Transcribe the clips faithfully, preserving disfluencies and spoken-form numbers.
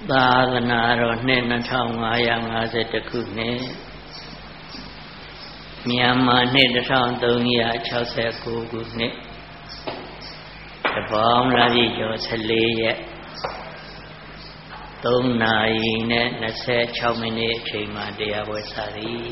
သာသနာတော်နှစ်နှစ်ထောင်ငါးရာငါးဆယ်တစ်ခုနှစ်မြန်မာနှစ်တစ်ထောင်သုံးရာခြောက်ဆယ်ကိုခုနှစ်တပေါင်းလပြည့်ကျော်ဆယ်လေးရက်သုံးနာရီနဲ့နှစ်ဆယ်ခြောက်မိနစ်အချိန်မှတရားပွဲစသည်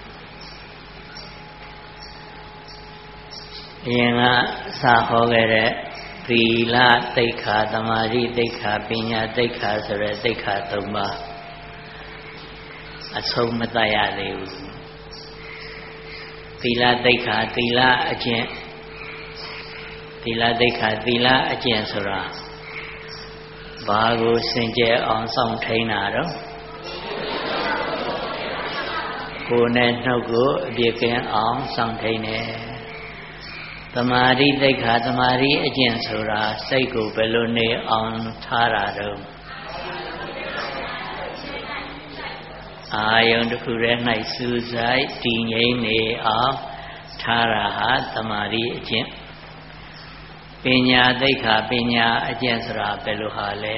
အရင်ကစာဟောခဲ့တဲ့သီလသိက္ခာသမာဓိသိက္ခာပညာသိက္ခာဆိုတဲ့သိက္ခာသုံးပါးအဆုံးမတတ်ရသေးဘူးသီလသိက္ခာသီလအကျင့်သီလသိက္ခာသီလအကျင့်ဆိုတာဘာကိုစင်ကြယ်အောင်ဆောင်ထိန်တာတော့ကိုယ်နဲ့နှုတ်ကိုအပြည့်ကင်းအောင်ဆောင်ထိန်တယ်သမာဓိသိက္ခာသမာဓိအကျင့်ဆိုတာစိတ်ကိုဘယ်လိုနေအောင်ထားတာတော့အာယုန်တစ်ခုတည်း၌စူးစိုက်တည်ငြိမ်နေအောင်ထားတာဟာသမာဓိအကျင့်ပညာသိက္ခာပညာအကျင့်ဆိုတာဘယ်လိုဟာလဲ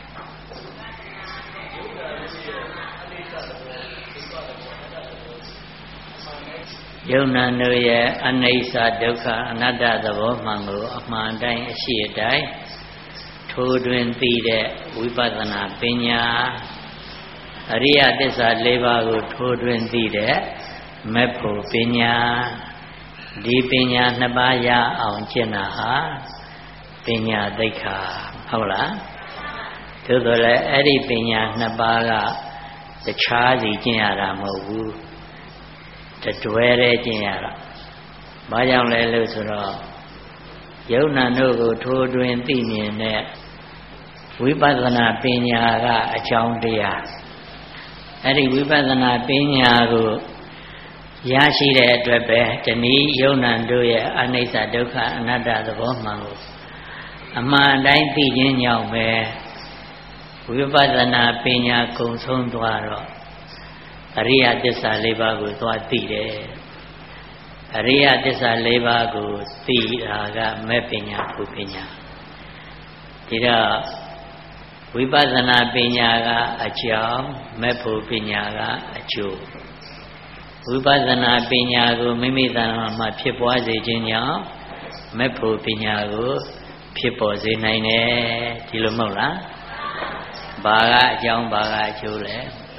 ယုံနာတို့ရဲ့အနိစ္စဒုက္ခအနတ္တသဘောမှန်ကိုအမှန်တိုင်းအရှိအတိုင်းထိုးတွင်သိတဲ့ဝိပဿနာပညာအရိယသစ္စာ၄ပါးကိုထိုးတွင်သိတဲ့မေဖို့ပညာဒီပညာနှစ်ပါးရအောင်ကျင့်တာဟာပညာသိက္ခာဟုတ်လားသို့တော်လည်းအဲ့ဒီပညာနှစ်ပါးကတခြားစီကျင့်ရတာမဟုတ်ဘူးတတွဲတဲ့ကျင့်ရတာဘာကြောင့်လဲလို့ဆိုတော့ယုံနာတို့ကိုထိုးတွင်သိမြင်တဲ့ဝိပဿနာပညာကအကြောင်းတရားအဲ့ဒီဝိပဿနာပညာကိုရရှိတဲ့အတွက်ပဲတဏှိယုံနာတို့ရဲ့အနိစ္စဒုက္ခအနတ္တသဘောမှန်ကိုအမှန်တိုင်းသိခြင်းကြောင့်ပဲဝိပဿနာပညာကုံဆုံးသွားတော့အရိယသစ္စာ၄ပါးကိုသွားသိတယ်အရိယသစ္စာ၄ပါးကိုသိတာကမဲ့ပညာဖူပညာဒီတော့ဝိပဿနာပညာကအကြောင်းမဲ့ဖူပညာကအကျိုးဝိပဿနာပညာကိုမိမိတဏ္ဍာမှာဖြစ်ပွားစေခြင်းကြောင့်မဲ့ဖူပညာကိုဖြစ်ပေါ်စေနိုင်တယ်ဒီလိုမဟုတ်လားဘာကအကြောင်းဘာကအကျိုးလဲ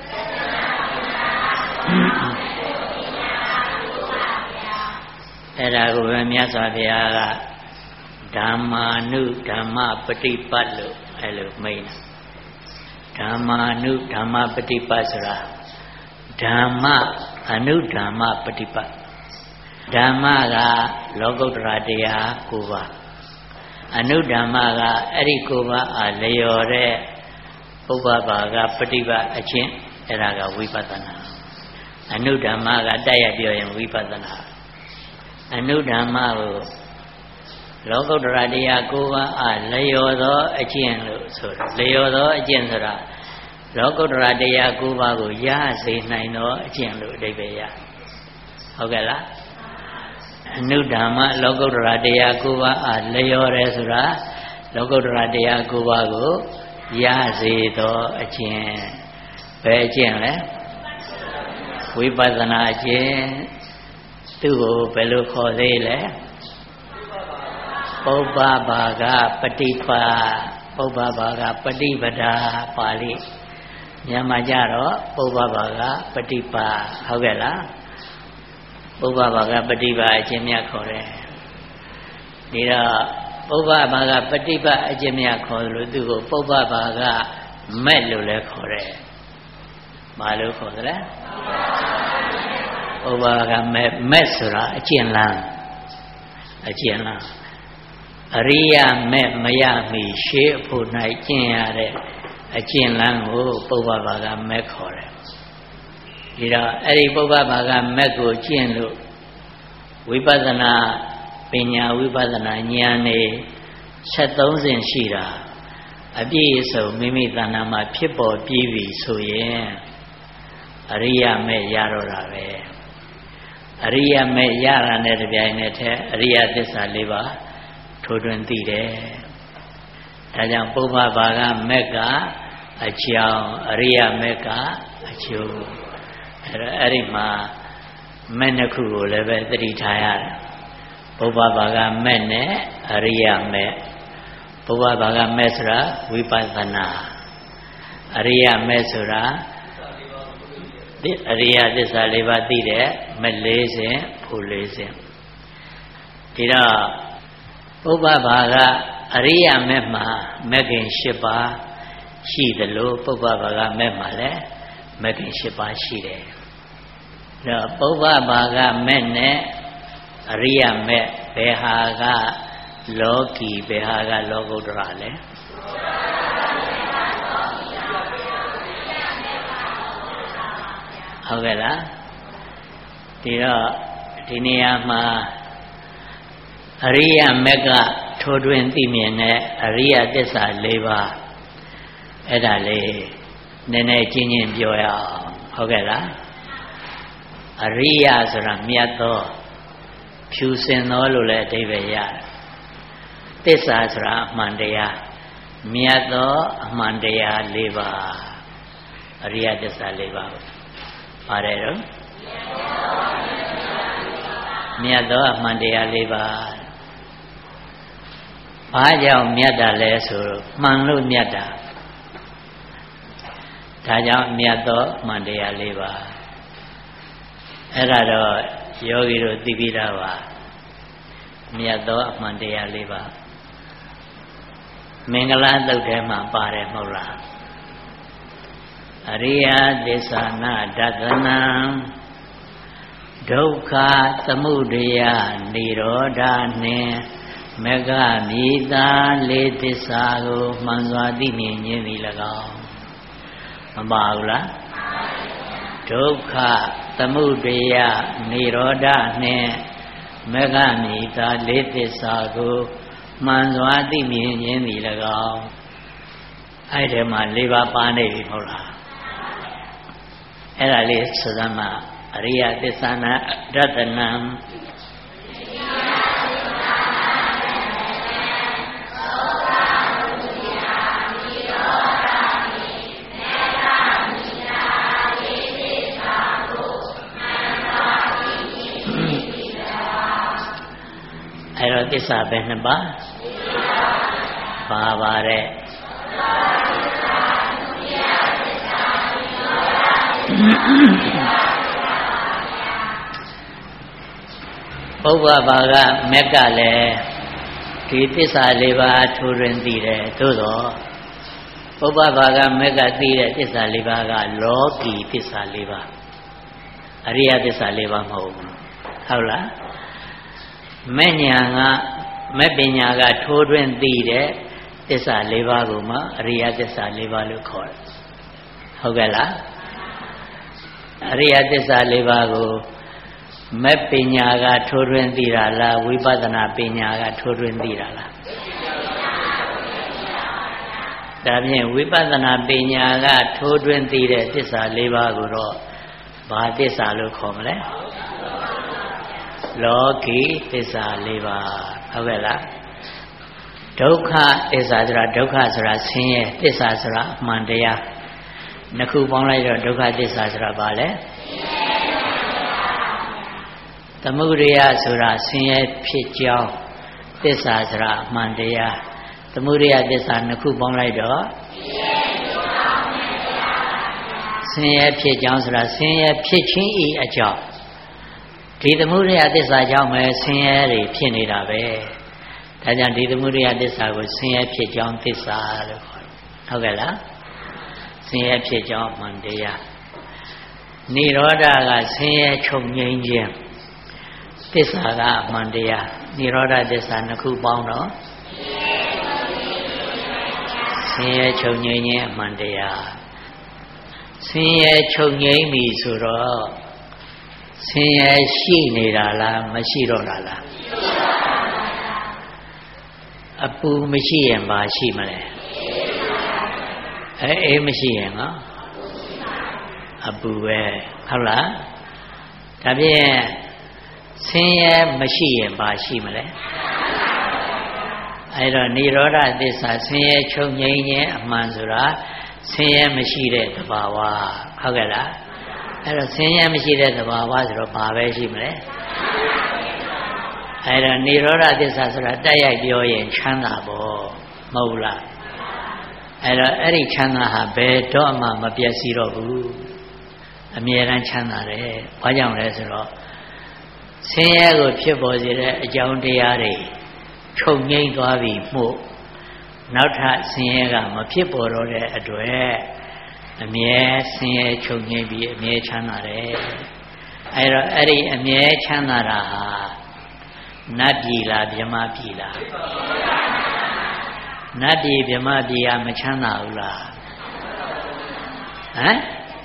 အဲ့ဒါကိုပဲမြတ်စွာဘုရားကဓမ္မာနုဓမ္မပฏิပတ်လို့အဲ့လိုမိန့်တာဓမ္မာနုဓမ္မပฏิပတ်ဆိုတာဓမ္မအနုဓမ္မပฏิပတ်ဓမ္မကလောကုတ္တရာတရား၉ပါးအနုဓမ္မကအဲ့ဒီ၉ပါးအားလျော်တဲ့ဥပ္ပဘာကပฏิပတ်အချင်းအဲ့ဒါကဝိပဿနာအနုဓမ္မကတိုက်ရပြောရင်ဝိပဿနာအနုဓမ္မကိုလောကုတ္တရာတရား၉ပါးအားလျော်သောအကျင့်လို့ဆိုတာလျော်သောအကျင့်ဆိုတာလောကုတ္တရာတရား၉ပါးကိုရစေနိုင်သောအကျင့်လို့အဓိပ္ပာယ်ရဟုတ်ကဲ့လားအနုဓမ္မလောကုတ္တရာတရား၉ပါးအားလျော်တယ်ဆိုတာလောကုတ္တရာတရား၉ပါးကိုရစေသောအကျင့်ဘယ်အကျင့်လဲဝိပဿနာအကျင့်သူ့ကိုဘယ်လိုခေါ်သေးလဲပုပ္ပဘာဂပฏิပတ်ပုပ္ပဘာဂပฏิပဒါပါဠိမြန်မာကြတော့ပုပ္ပဘာဂပฏิပတ်ဟုတ်ကဲ့လားပုပ္ပဘာဂပฏิပတ်အကျင့်မြတ်ခေါ်တယ်ဒီတော့ပုပ္ပဘာဂပฏิပတ်အကျင့်မြတ်ခေါ်လို့သူ့ကိုပုပ္ပဘာဂမဲ့လို့လည်းခေါ်တယ်ဘာလို့ခေါ်သလဲဥပါကမဲ့မဲ့ဆိုတာအကျဉ်းလန်းအကျဉ်းလန်းအရိယမဲ့မရမီရှေးအဖို့၌ကျင့်ရတဲ့အကျဉ်းလန်းကိုပုပ္ပဘာကမဲ့ခေါ်တယ်ဒီတော့အဲ့ဒီပုပ္ပဘာကမဲ့ကိုကျင့်လို့ဝိပဿနာပညာဝိပဿနာဉာဏ်နဲ့ဆက်သုံးစဉ်ရှိတာအပြည့်အစုံမိမိတဏ္ဍာမှာဖြစ်ပေါ်ပြီးပြီဆိုရင်အရိယမဲ့ရတော့တာပဲအရိယမဲ့ရတာနဲ့တပြိုင်နက်တည်းအရိယသစ္စာ၄ပါးထိုးတွင်သိတယ်ဒါကြောင့်ပုပ္ပဘာကမဲ့ကအကြောင်းအရိယမေကအကျိုးအဲ့တော့အဲ့ဒီမှာမဲ့နှစ်ခုကိုလည်းပဲသတိထားရတယ်ပုဗ္ဗဘာကမဲ့နဲ့အရိယမဲ့ပုဗ္ဗဘာကမဲ့ဆိုတာဝိပဿနာအရိယမဲ့ဆိုတာအရိယသစ္စာလေးပါးသိတဲ့မဲ့လေးစဉ်ဖို့လေးစဉ်ဒီတော့ပုဗ္ဗဘာကအရိယမဲ့မှာမဲ့ခင်၈ပါးရှိသလိုပုဗ္ဗဘာကမဲ့မှာလည်းမဲ့ခင်၈ပါးရှိတယ်ဒါပုဗ္ဗဘာကမဲ့နဲ့အရိယမဲ့ဘယ်ဟာကလောကီဘယ်ဟာကလောကုတ္တရာလဲဟုတ်ကဲ့လားဒီတော့ဒီနေရာမှာအရိယမဲ့ကထိုးတွင်သိမြင်တဲ့အရိယသစ္စာ၄ပါးအဲ့ဒါလေးနည်းနည်းချင်းချင်းပြောရအောင်ဟုတ်ကဲ့လားအရိယဆိုတာမြတ်သောဖြူစင်သောလို့လည်းအဓိပ္ပာယ်ရတယ်သစ္စာဆိုတာအမှန်တရားမြတ်သောအမှန်တရား၄ပါးအရိယသစ္စာ၄ပါးပါတယ်တော့မြတ်သောအမှန်တရား၄ပါးဘာကြောင့်မြတ်တာလဲဆိုတော့မှန်လို့မြတ်တာဒါကြောင့်မြတ်သောအမှန်တရား၄ပါးအဲ့ဒါတော့ယောဂီတို့သိပြီးသားပါမြတ်သောအမှန်တရား၄ပါးမင်္ဂလာသုတ်ထဲမှာပါတယ်မဟုတ်လားအရိယသစ္စာနာဒသနံဒုက္ခသမုဒယនិရောဓနှင့်မဂ္ဂမိတာလေးသစ္စာကိုမှန်စွာသိမြင်ခြင်းသည်၎င်းမပါဘူးလားဒုက္ခသမုဒယនិရောဓနှင့်မဂ္ဂမိတာလေးသစ္စာကိုမှန်စွာသိမြင်ခြင်းသည်၎င်းအဲ့ဒီမှာ၄ပါးပါနေပြီမဟုတ်လားအဲ့ဒါလေးဆိုသမှာအရိယသစ္စာနာဒသနံအဲ့တော့သစ္စာပဲနှစ်ပါးပါပါတဲ့ပုဗ္ဗဘာကမက်ကလည်းဒီသစ္စာလေးပါးထိုးတွင်သိတယ်သို့တော့ပုဗ္ဗဘာကမက်ကသိတဲ့သစ္စာလေးပါးကလောကီသစ္စာလေးပါးအရိယသစ္စာလေးပါးမဟုတ်ဘူးဟုတ်လားမဲ့ညာကမဲ့ပညာကထိုးတွင်သိတဲ့သစ္စာလေးပါးကိုမှအရိယသစ္စာလေးပါးလို့ခေါ်တယ်ဟုတ်ကဲ့လားအရိယသစ္စာလေးပါးကိုမဲ့ပညာကထိုးထွင်းသိတာလားဝိပဿနာပညာကထိုးထွင်းသိတာလားဒါဖြင့်ဝိပဿနာပညာကထိုးထွင်းသိတဲ့သစ္စာလေးပါးကိုတော့ဘာသစ္စာလို့ခေါ်မလဲလောကီသစ္စာလေးပါးဟုတ်ကဲ့လားဒုက္ခသစ္စာဆိုတာဒုက္ခဆိုတာဆင်းရဲသစ္စာဆိုတာအမှန်တရားနှစ်ခုပေါင်းလိုက်တော့ဒုက္ခသစ္စာဆိုတာဘာလဲသမုဒယဆိုတာဆင်းရဲဖြစ်ကြောင်းသစ္စာဆိုတာအမှန်တရားသမုဒယသစ္စာနှစ်ခုပေါင်းလိုက်တော့ဆင်းရဲဖြစ်ကြောင်းဆိုတာဆင်းရဲဖြစ်ခြင်းဤအကြောင်းဒီသမုဒယသစ္စာကြောင့်ပဲဆင်းရဲတွေဖြစ်နေတာပဲဒါကြောင့်ဒီသမုဒယသစ္စာကိုဆင်းရဲဖြစ်ကြောင်းသစ္စာလို့ခေါ်တယ်ဟုတ်ကဲ့လားဆင်းရဲဖြစ်ကြောင်းအမှန်တရားនិရောဓကဆင်းရဲချုပ်ငြိမ်းခြင်းသစ္စာကအမှန်တရားនិရောဓသစ္စာနှစ်ခုပေါင်းတော့ဆင်းရဲချုပ်ငြိမ်းခြင်းအမှန်တရားဆင်းရဲချုပ်ငြိမ်းပြီဆိုတော့ဆင်းရဲရှိနေတာလားမရှိတော့တာလားအပူမရှိရင်ဘာရှိမလဲအဲအေးမရှိရင်နော်အပူပဲဟုတ်လားဒါဖြင့်ဆင်းရဲမရှိရင်ဘာရှိမလဲအဲတော့និရောဓသစ္စာဆင်းရဲချုပ်ငြိမ်းခြင်းအမှန်ဆိုတာဆင်းရဲမရှိတဲ့သဘာဝဟုတ်ကဲ့လားအဲ့တော့ဆင်းရဲမရှိတဲ့သဘာဝဆိုတော့ဘာပဲရှိမလဲအဲ့တော့និရောဓသစ္စာဆိုတာတက်ရိုက်ပြောရင်ချမ်းသာပေါ့မဟုတ်လားအဲ့တော့အဲ့ဒီချမ်းသာဟာဘယ်တော့မှမပြည့်စည်တော့ဘူးအမြဲတမ်းချမ်းသာတယ်ဘာကြောင့်လဲဆိုတော့ဆင်းရဲကိုဖြစ်ပေါ်စေတဲ့အကြောင်းတရားတွေချုပ်ငြိမ့်သွားပြီမှုနောက်ထပ်ဆင်းရဲကမဖြစ်ပေါ်တော့တဲ့အတွက်အမြဲဆင်းရဲချုပ်ငြိမ့်ပြီးအမြဲချမ်းသာတယ်အဲ့တော့အဲ့ဒီအမြဲချမ်းသာတာဟာနတ်ပြည်လားဗြဟ္မပြည်လားနတ်ပြည်ဗြဟ္မပြည်ကမချမ်းသာဘူးလားဟမ်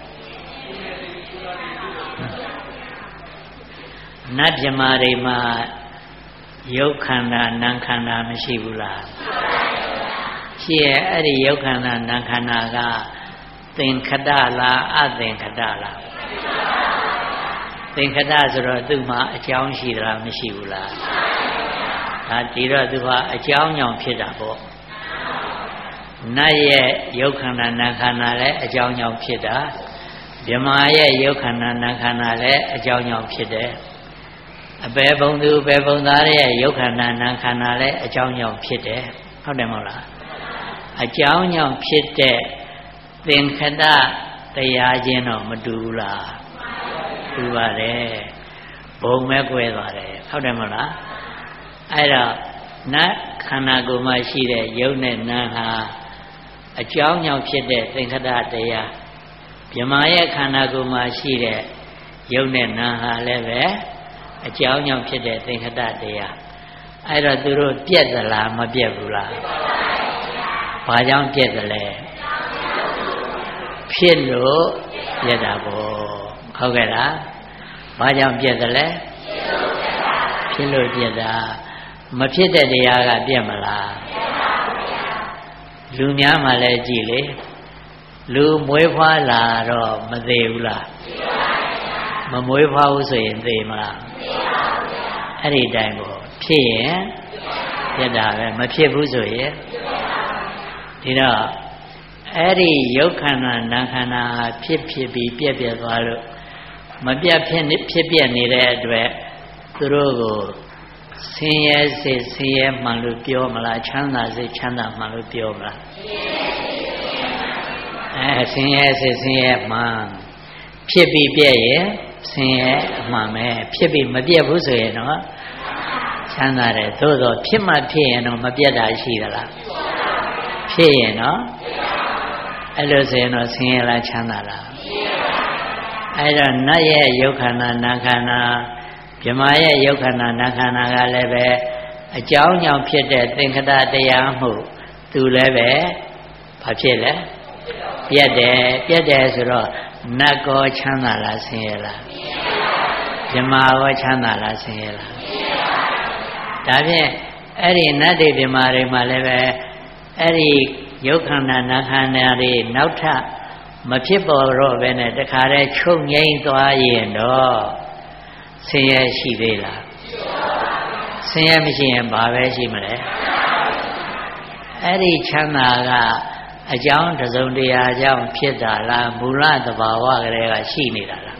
နတ်ဗြဟ္မာတွေမှာရုပ်ခန္ဓာနာမ်ခန္ဓာမရှိဘူးလားရှိရဲ့အဲ့ဒီရုပ်ခန္ဓာနာမ်ခန္ဓာကသင်္ခတလားအသင်္ခတလားသင်္ခတဆိုတော့သူ့မှာအကြောင်းရှိသလားမရှိဘူးလားဒါဒီတော့သူကအကြောင်းကြောင့်ဖြစ်တာပေါ့နတ်ရဲ့ရုပ်ခန္ဓာနာမ်ခန္ဓာလည်းအကြောင်းကြောင့်ဖြစ်တာဗြဟ္မာရဲ့ရုပ်ခန္ဓာနာမ်ခန္ဓာလည်းအကြောင်းကြောင့်ဖြစ်တယ်အပေဘုံသူအပေဘုံသားရဲ့ရုပ်ခန္ဓာနာမ်ခန္ဓာလည်းအကြောင်းကြောင့်ဖြစ်တယ်ဟုတ်တယ်မဟုတ်လားအကြောင်းကြောင့်ဖြစ်တဲ့သင်္ခတတရားချင်းတော့မတူဘူးလားတူပါတယ်ဘုံမဲ့ကွဲသွားတယ်ဟုတ်တယ်မဟုတ်လားအဲ့တော့နတ်ခန္ဓာကိုယ်မှာရှိတဲ့ယုတ်နဲ့နာမ်ဟာအကြောင်းကြောင့်ဖြစ်တဲ့သင်္ခတတရားဗြဟ္မာရဲ့ခန္ဓာကိုယ်မှာရှိတဲ့ယုတ်နဲ့နာမ်ဟာလည်းပဲအကြောင်းကြောင့်ဖြစ်တဲ့သင်္ခတတရားအဲ့တော့သူတို့ပြက်သလားမပြက်ဘူးလားဘာကြောင့်ပြက်တယ်လဲဖြစ်လို့ပြက်တာပေါ့ဟုတ်ကဲ့လားဘာကြောင့်ပြက်တယ်လဲဖြစ်လို့ပြက်တာမဖြစ်တဲ့တရားကပြက်မလားလူများမှလည်းကြည်လေလူမွေးဖွားလာတော့မသေးဘူးလားမမွေးဖွားဘူးဆိုရင်သေမလားအဲ့ဒီတိုင်းပေါ့ဖြစ်ရင်ပြက်တာပဲမဖြစ်ဘူးဆိုရင်ဒီတော့အဲ့ဒီယုတ်ခန္ဓာနာမ်ခန္ဓာဖြစ်ဖြစ်ပြီးပြက်ပြက်သွားလို့မပြတ်ဖြစ်ဖြစ်ပြက်နေတဲ့အတွက်သူတို့ကိုဆင်းရဲစေဆင်းရဲမှန်လို့ပြောမလားချမ်းသာစေချမ်းသာမှန်လို့ပြောမလားအဲဆင်းရဲစေဆင်းရဲမှန်ဖြစ်ပြီးပြက်ရဲ့ဆင်းရဲအမှန်ပဲဖြစ်ပြီးမပြက်ဘူးဆိုရင်တော့ချမ်းသာတယ်သို့သောဖြစ်မှဖြစ်ရင်တော့မပြက်တာရှိသလားဖြစ်ရင်တော့အဲ့လိုဆိုရင်တော့ဆင်းရဲလားချမ်းသာလားအဲ့တော့နတ်ရဲ့ယုတ်ခန္ဓာနာမ်ခန္ဓာဗြဟ္မာရဲ့ယုတ်ခန္ဓာနာမ်ခန္ဓာကလည်းပဲအကြောင်းကြောင့်ဖြစ်တဲ့သင်္ခတတရားမှုသူလည်းပဲဘာဖြစ်လဲပြတ်တယ်ပြတ်တယ်ဆိုတော့နတ်ကောချမ်းသာလားဆင်းရဲလားဗြဟ္မာကောချမ်းသာလားဆင်းရဲလားဒါဖြင့်အဲ့ဒီနတ်တွေဗြဟ္မာတွေမှာလည်းပဲအဲ့ဒီယုတ်ခန္ဓာနာမ်ခန္ဓာတွေနောက်ထပ်မဖြစ်ပေါ်တော့ဘဲနဲ့တခါတည်းချုပ်ငြိမ့်သွားရင်တော့ဆင်းရဲရှိသေးလားဆင်းရဲမရှိရင်ဘာပဲရှိမလဲအဲ့ဒီချမ်းသာကအကြောင်းတစ်စုံတရာကြောင့်ဖြစ်တာလားမူလသဘာဝကလေးကရှိနေတာလား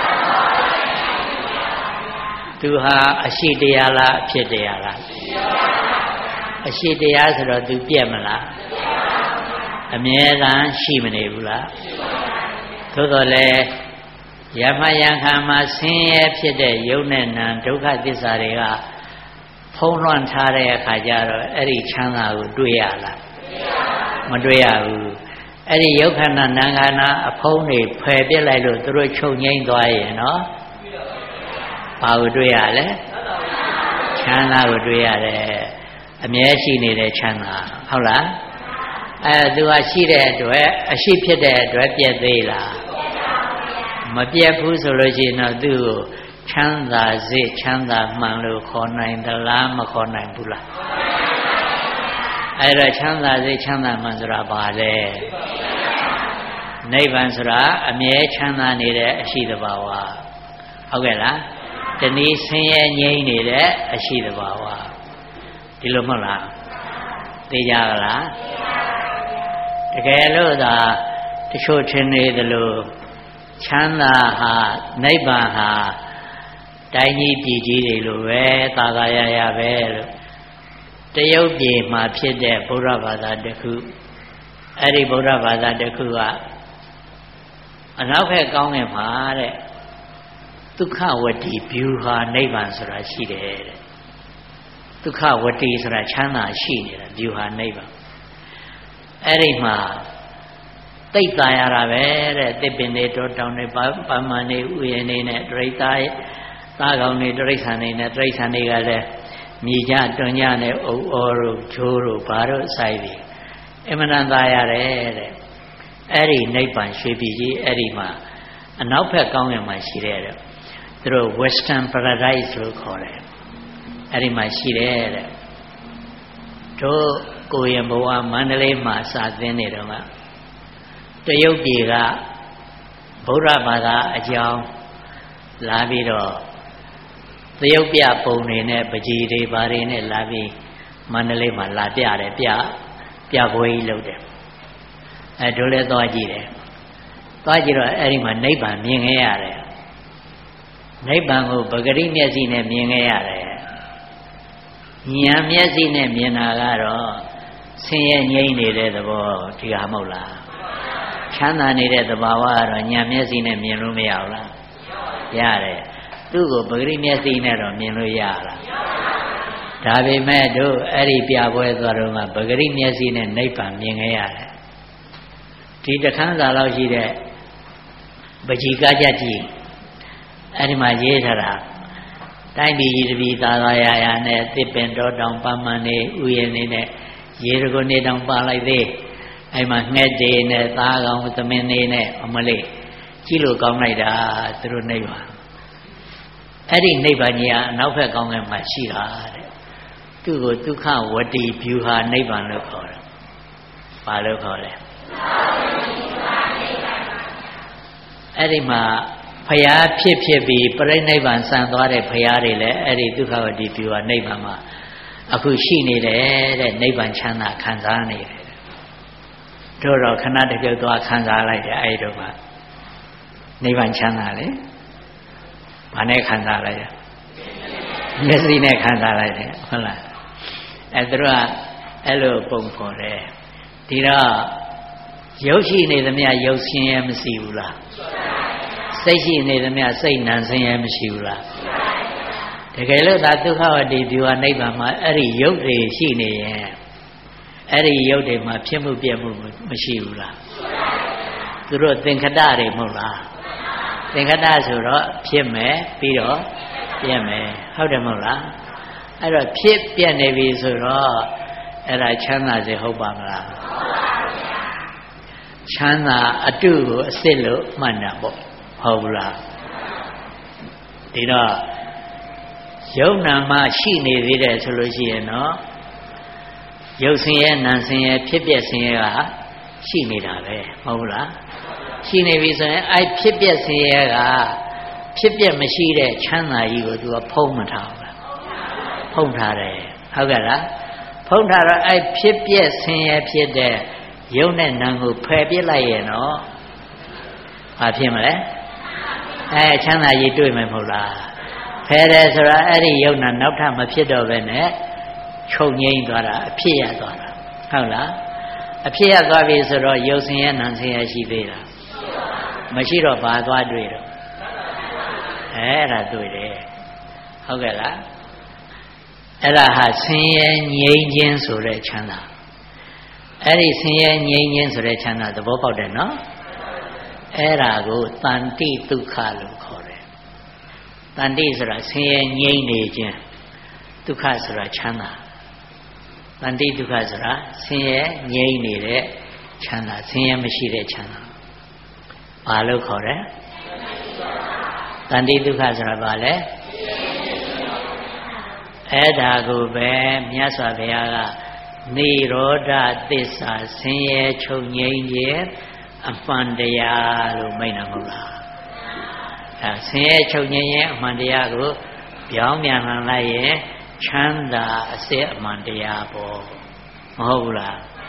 သူဟာအရှိတရားလားအဖြစ်တရားလားအရှိတရားဆိုတော့သူပြက်မလားအမြဲတမ်းရှိမနေဘူးလားသို့တော်လည်းယမယံခံမှာဆင်းရဲဖြစ်တဲ့ယုတ်နဲ့နာမ်ဒုက္ခသစ္စာတွေကဖုံးလွှမ်းထားတဲ့အခါကျတော့အဲ့ဒီချမ်းသာကိုတွေ့ရလားမတွေ့ရဘူးအဲ့ဒီယုတ်ခန္ဓာနာမ်ခန္ဓာအဖုံးတွေဖယ်ပြစ်လိုက်လို့သူတို့ချုပ်ငိမ့်သွားရင်နော်ဘာကိုတွေ့ရလဲချမ်းသာကိုတွေ့ရတယ်အမြဲရှိနေတဲ့ချမ်းသာဟုတ်လားအဲသူကရှိတဲ့အတွက်အရှိဖြစ်တဲ့အတွက်ပြည့်သေးလားမပြည့်ဘူးဆိုလို့ရှိရင်တော့သူ့ကိုချမ်းသာစေချမ်းသာမှန်လို့ခေါ်နိုင်သလားမခေါ်နိုင်ဘူးလားအဲဒါချမ်းသာစေချမ်းသာမှန်ဆိုတာဘာလဲနိဗ္ဗာန်ဆိုတာအမြဲချမ်းသာနေတဲ့အရှိတဘာဝဟုတ်ကဲ့လားတနည်းဆင်းရဲငြိမ်းနေတဲ့အရှိတဘာဝဒီလိုမဟုတ်လားသိကြလားတကယ်လို့သာတချို့ထင်နေသလိုချမ်းသာဟာနိဗ္ဗာန်ဟာတိုင်းကြီးပြည်ကြီးတွေလိုပဲသာသာရရပဲလို့တရုတ်ပြည်မှာဖြစ်တဲ့ဗုဒ္ဓဘာသာတစ်ခုအဲ့ဒီဗုဒ္ဓဘာသာတစ်ခုကအနောက်ဘက်ကောင်းငင်မှာတဲ့ဒုက္ခဝတ္တိဗျူဟာနိဗ္ဗာန်ဆိုတာရှိတယ်တဲ့ဒုက္ခဝတ္တိဆိုတာချမ်းသာရှိနေတာဗျူဟာနိဗ္ဗာန်အဲ့ဒီမှာသိပ်သာရတာပဲတဲ့တစ်ပင်တွေတောတောင်တွေပါမန်တွေဥယျာဉ်တွေနဲ့ဒရိသသားကောင်တွေဒရိစ္ဆာန်တွေနဲ့ဒရိစ္ဆာန်တွေကလည်းမြေကြတွန်ကြနဲ့အုပ်အော်တို့ဂျိုးတို့ဘာတို့ဆိုင်ပြီးအမှန်တန်သာရတယ်တဲ့အဲ့ဒီနိဗ္ဗာန်ရွှေပြည်ကြီးအဲ့ဒီမှာအနောက်ဘက်ကောင်းကင်မှာရှိတဲ့တဲ့သူတို့ Western Paradise လို့ခေါ်တယ်အဲ့ဒီမှာရှိတယ်တဲ့တို့ကိုရင်ဘဝမန္တလေးမှာစာသင်နေတော့ကတရုတ်ပြည်ကဗုဒ္ဓဘာသာအကြောင်းလာပြီးတော့တရုတ်ပြပုံတွေနဲ့ပကြီးတွေဘာတွေနဲ့လာပြီးမန္တလေးမှာလာပြတယ်ပြပြပွဲကြီးလုပ်တယ်အဲတို့လည်းသွားကြည့်တယ်သွားကြည့်တော့အဲ့ဒီမှာနိဗ္ဗာန်မြင်ခဲ့ရတယ်နိဗ္ဗာန်ကိုပဂရိမျက်စိနဲ့မြင်ခဲ့ရတယ်ဉာဏ်မျက်စိနဲ့မြင်တာကတော့ဆင်းရဲငြိမ်းနေတဲ့သဘောဒီဟာမဟုတ်လားချမ်းသာနေတဲ့သဘာဝကတော့ဉာဏ်မျက်စိနဲ့မြင်လို့မရဘူးလားရတယ်သူ့ကိုပဂရိမျက်စိနဲ့တော့မြင်လို့ရလားဒါပေမဲ့တို့အဲ့ဒီပြပွဲသွားတော့မှပဂရိမျက်စိနဲ့နိဗ္ဗာန်မြင်ခဲ့ရတယ်ဒီတခန်းစာလောက်ရှိတဲ့ပကြီးကားကြကြီးအဲ့ဒီမှာရေးထားတာတိုင်းပြည်ကြီးတပြည်သာသာယာယာနဲ့တစ်ပင်တော်တောင်ပန်းမန်နေဥယျာဉ်နေနဲ့ရေတကုနေတောင်ပါလိုက်သေးအဲ့မှာငှက်တွေနဲ့သားကောင်သမင်းတွေနဲ့အမလေးကြည့်လို့ကောင်းလိုက်တာသူတို့နိဗ္ဗာန်အဲ့ဒီနိဗ္ဗာန်ကြီးကအနောက်ဘက်ကောင်းကင်မှာရှိတာတဲ့သူ့ကိုဒုက္ခဝတ္တိဗျူဟာနိဗ္ဗာန်လို့ခေါ်တယ်ဘာလို့ခေါ်လဲအဲ့ဒီမှာဖရာဖြစ်ဖြစ်ပြီးပြိဋိဘံဆံသွားတဲ့ဖရာတွေလည်းအဲ့ဒီဒုက္ခဝတ္တိဗျူဟာနိဗ္ဗာန်မှာအခုရှိနေတယ်တဲ့နိဗ္ဗာန်ချမ်းသာခံစားနေတယ်တို့တော့ခဏတပြုတ်သွားခံစားလိုက်တယ်အဲ့ဒီတော့ကနိဗ္ဗာန်ချမ်းသာလေဘာနဲ့ခံစားလိုက်ရမျက်စိနဲ့ခံစားလိုက်တယ်ဟုတ်လားအဲ့တို့ကအဲ့လိုပုံဖော်တယ်ဒီတော့ရုပ်ရှိနေသမျှရုပ်ဆင်းရဲမရှိဘူးလားစိတ်ရှိနေသမျှစိတ်နံဆင်းရဲမရှိဘူးလားတကယ်လို့သာဒုက္ခဝတ္တိဗျူဟာနိဗ္ဗာန်မှာအဲ့ဒီရုပ်တွေရှိနေရင်အဲ့ဒီရုပ်တွေမှာဖြစ်မှုပြည့်မှုမရှိဘူးလားသူတို့သင်္ခတတွေမဟုတ်လားသင်္ခတဆိုတော့ဖြစ်မယ်ပြီးတော့ပြည့်မယ်ဟုတ်တယ်မဟုတ်လားအဲ့တော့ဖြစ်ပြည့်နေပြီဆိုတော့အဲ့ဒါချမ်းသာစေဟုတ်ပါမလားချမ်းသာအတုကိုအစစ်လို့မှတ်တာပေါ့ဟုတ်ဘူးလားဒီတော့ယုံနာမှရှိနေသေးတယ်ဆိုလို့ရှိရင်တော့ရုပ်ဆင်းရဲနာမ်ဆင်းရဲဖြစ်ပြဆင်းရဲကရှိနေတာပဲမဟုတ်လားရှိနေပြီဆိုရင်အဲ့ဖြစ်ပြဆင်းရဲကဖြစ်ပြမရှိတဲ့ချမ်းသာကြီးကိုသူကဖုံးမထားဘူးလားဖုံးထားတယ်ဟုတ်ကဲ့လားဖုံးထားတော့အဲ့ဖြစ်ပြဆင်းရဲဖြစ်တဲ့ရုပ်နဲ့နာမ်ကိုဖယ်ပြစ်လိုက်ရင်တော့ဘာဖြစ်မလဲအဲချမ်းသာကြီးတွေ့မယ်မဟုတ်လားဖယ်တယ်ဆိုတာအဲ့ဒီရုပ်နာနောက်ထပ်မဖြစ်တော့ဘဲနဲ့ချုပ်ငိမ့်သွားတာအဖြစ်ရသွားတာဟုတ်လားအဖြစ်ရသွားပြီဆိုတော့ရုပ်ဆင်းရဲနာမ်ဆင်းရဲရှိသေးလားမရှိတော့ဘာသွားတွေ့တော့အဲ့ဒါတွေ့တယ်ဟုတ်ကဲ့လားအဲ့ဒါဟာဆင်းရဲငြိမ်းခြင်းဆိုတဲ့ချမ်းသာအဲ့ဒီဆင်းရဲငြိမ်းခြင်းဆိုတဲ့ချမ်းသာသဘောပေါက်တယ်နော်အဲ့ဒါကိုတန်တိဒုက္ခလို့ခေါ်တယ်တန်တိဆိုတာဆင်းရဲငြိမ်းနေခြင်းဒုက္ခဆိုတာချမ်းသာတန်တိဒုက္ခဆိုတာဆင်းရဲငြိမ်းနေတဲ့ချမ်းသာဆင်းရဲမရှိတဲ့ချမ်းသာဘာလို့ခေါ်လဲတန်တိဒုက္ခဆိုတာဘာလဲအဲ့ဒါကိုပဲမြတ်စွာဘုရားကနိရောဓသစ္စာဆင်းရဲချုပ်ငြိမ်းခြင်းအမှန်တရားလို့မိန့်တာမဟုတ်လားအဲဆင်းရဲချုပ်ငြိမ်းခြင်းအမှန်တရားကိုပြောင်းပြန်လှန်လိုက်ရင်ချမ်းသာအစစ်အမှန်တရားပေါ့မဟုတ်ဘူးလား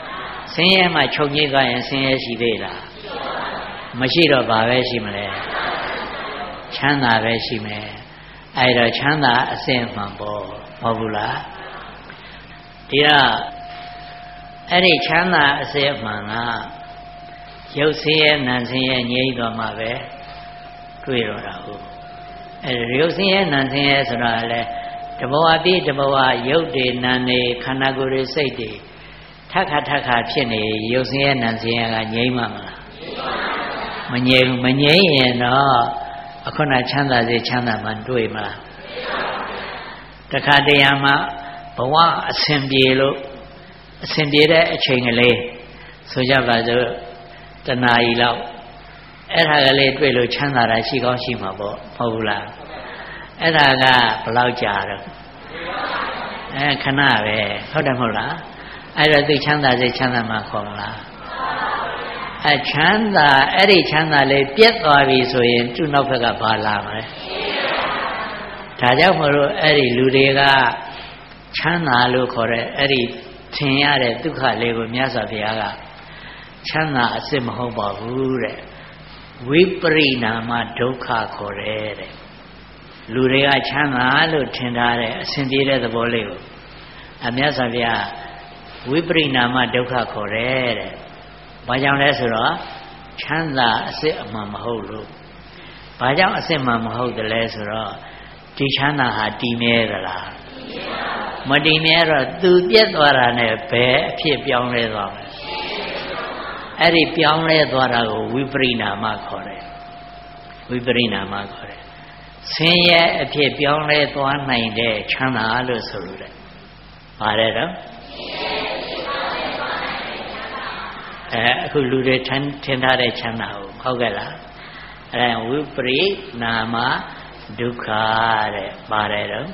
ဆင်းရဲမှချုပ်ငြိမ်းသွားရင်ဆင်းရဲရှိသေးလားမရှိတော့ဘာပဲရှိမလဲချမ်းသာပဲရှိမယ်အဲ့တော့ချမ်းသာအစစ်မှန်ပေါ့မဟုတ်ဘူးလားဒီတော့အဲ့ဒီချမ်းသာအစစ်မှန်ကရုပ်ဆင်းရဲနာမ်ဆင်းရဲငြိမ်းသွားမှပဲတွေ့တော့တာဟုတ်အဲ့ဒီရုပ်ဆင်းရဲနာမ်ဆင်းရဲဆိုတာလည်းတဘောအပြည့်တဘောရုပ်တွေနာမ်တွေခန္ဓာကိုယ်တွေစိတ်တွေထက်ခါထက်ခါဖြစ်နေရုပ်ဆင်းရဲနာမ်ဆင်းရဲကငြိမ်းမှမလားမငြိမ်းဘူးမငြိမ်းရင်တော့အခုနချမ်းသာစေချမ်းသာမှတွေ့မလားတခါတရံမှာဘဝအစဉ်ပြေလို့အစဉ်ပြေတဲ့အချိန်ကလေးဆိုကြပါစို့တဏှာကြီးလောက်အဲ့ဒါကလေးတွေ့လို့ချမ်းသာတာရှိကောင်းရှိမှာပေါ့မဟုတ်ဘူးလားအဲ့ဒါကဘယ်လောက်ကြာတော့အဲခဏပဲဟုတ်တယ်မဟုတ်လားအဲ့တော့သိချမ်းသာစေချမ်းသာမှခေါ်မလားအချမ်းသာအဲ့ဒီချမ်းသာလေးပြတ်သွားပြီဆိုရင်သူ့နောက်ဘက်ကဘာလာမလဲဒါကြောင့်မလို့အဲ့ဒီလူတွေကချမ်းသာလို့ခေါ်တဲ့အဲ့ဒီထင်ရတဲ့ဒုက္ခလေးကိုမြတ်စွာဘုရားကချမ်းသာအစစ်မဟုတ်ပါဘူးတဲ့ဝိပရိနာမဒုက္ခခေါ်တယ်တဲ့လူတွေကချမ်းသာလို့ထင်ထားတဲ့အစဉ်ပြေတဲ့သဘောလေးကိုအမြတ်စွာဘုရားဝိပရိနာမဒုက္ခခေါ်တယ်တဲ့ဘာကြောင့်လဲဆိုတော့ချမ်းသာအစစ်အမှန်မဟုတ်လို့ဘာကြောင့်အစစ်မှန်မဟုတ်တယ်လဲဆိုတော့ဒီချမ်းသာဟာတည်မြဲသလားမတည်မြဲတော့သူပြတ်သွားတာနဲ့ဘယ်အဖြစ်ပြောင်းလဲသွားမလဲအဲ့ဒီပြောင်းလဲသွားတာကိုဝိပရိနာမခေါ်တယ်ဝိပရိနာမခေါ်တယ်ဆင်းရဲအဖြစ်ပြောင်းလဲသွားနိုင်တဲ့ချမ်းသာလို့ဆိုလို့တယ်ပါတယ်တော့အဲအခုလူတွေထင်ထင်ထားတဲ့ချမ်းသာကိုဟုတ်ကဲ့လားအဲဝိပရိနာမဒုက္ခတဲ့ပါတယ်တော့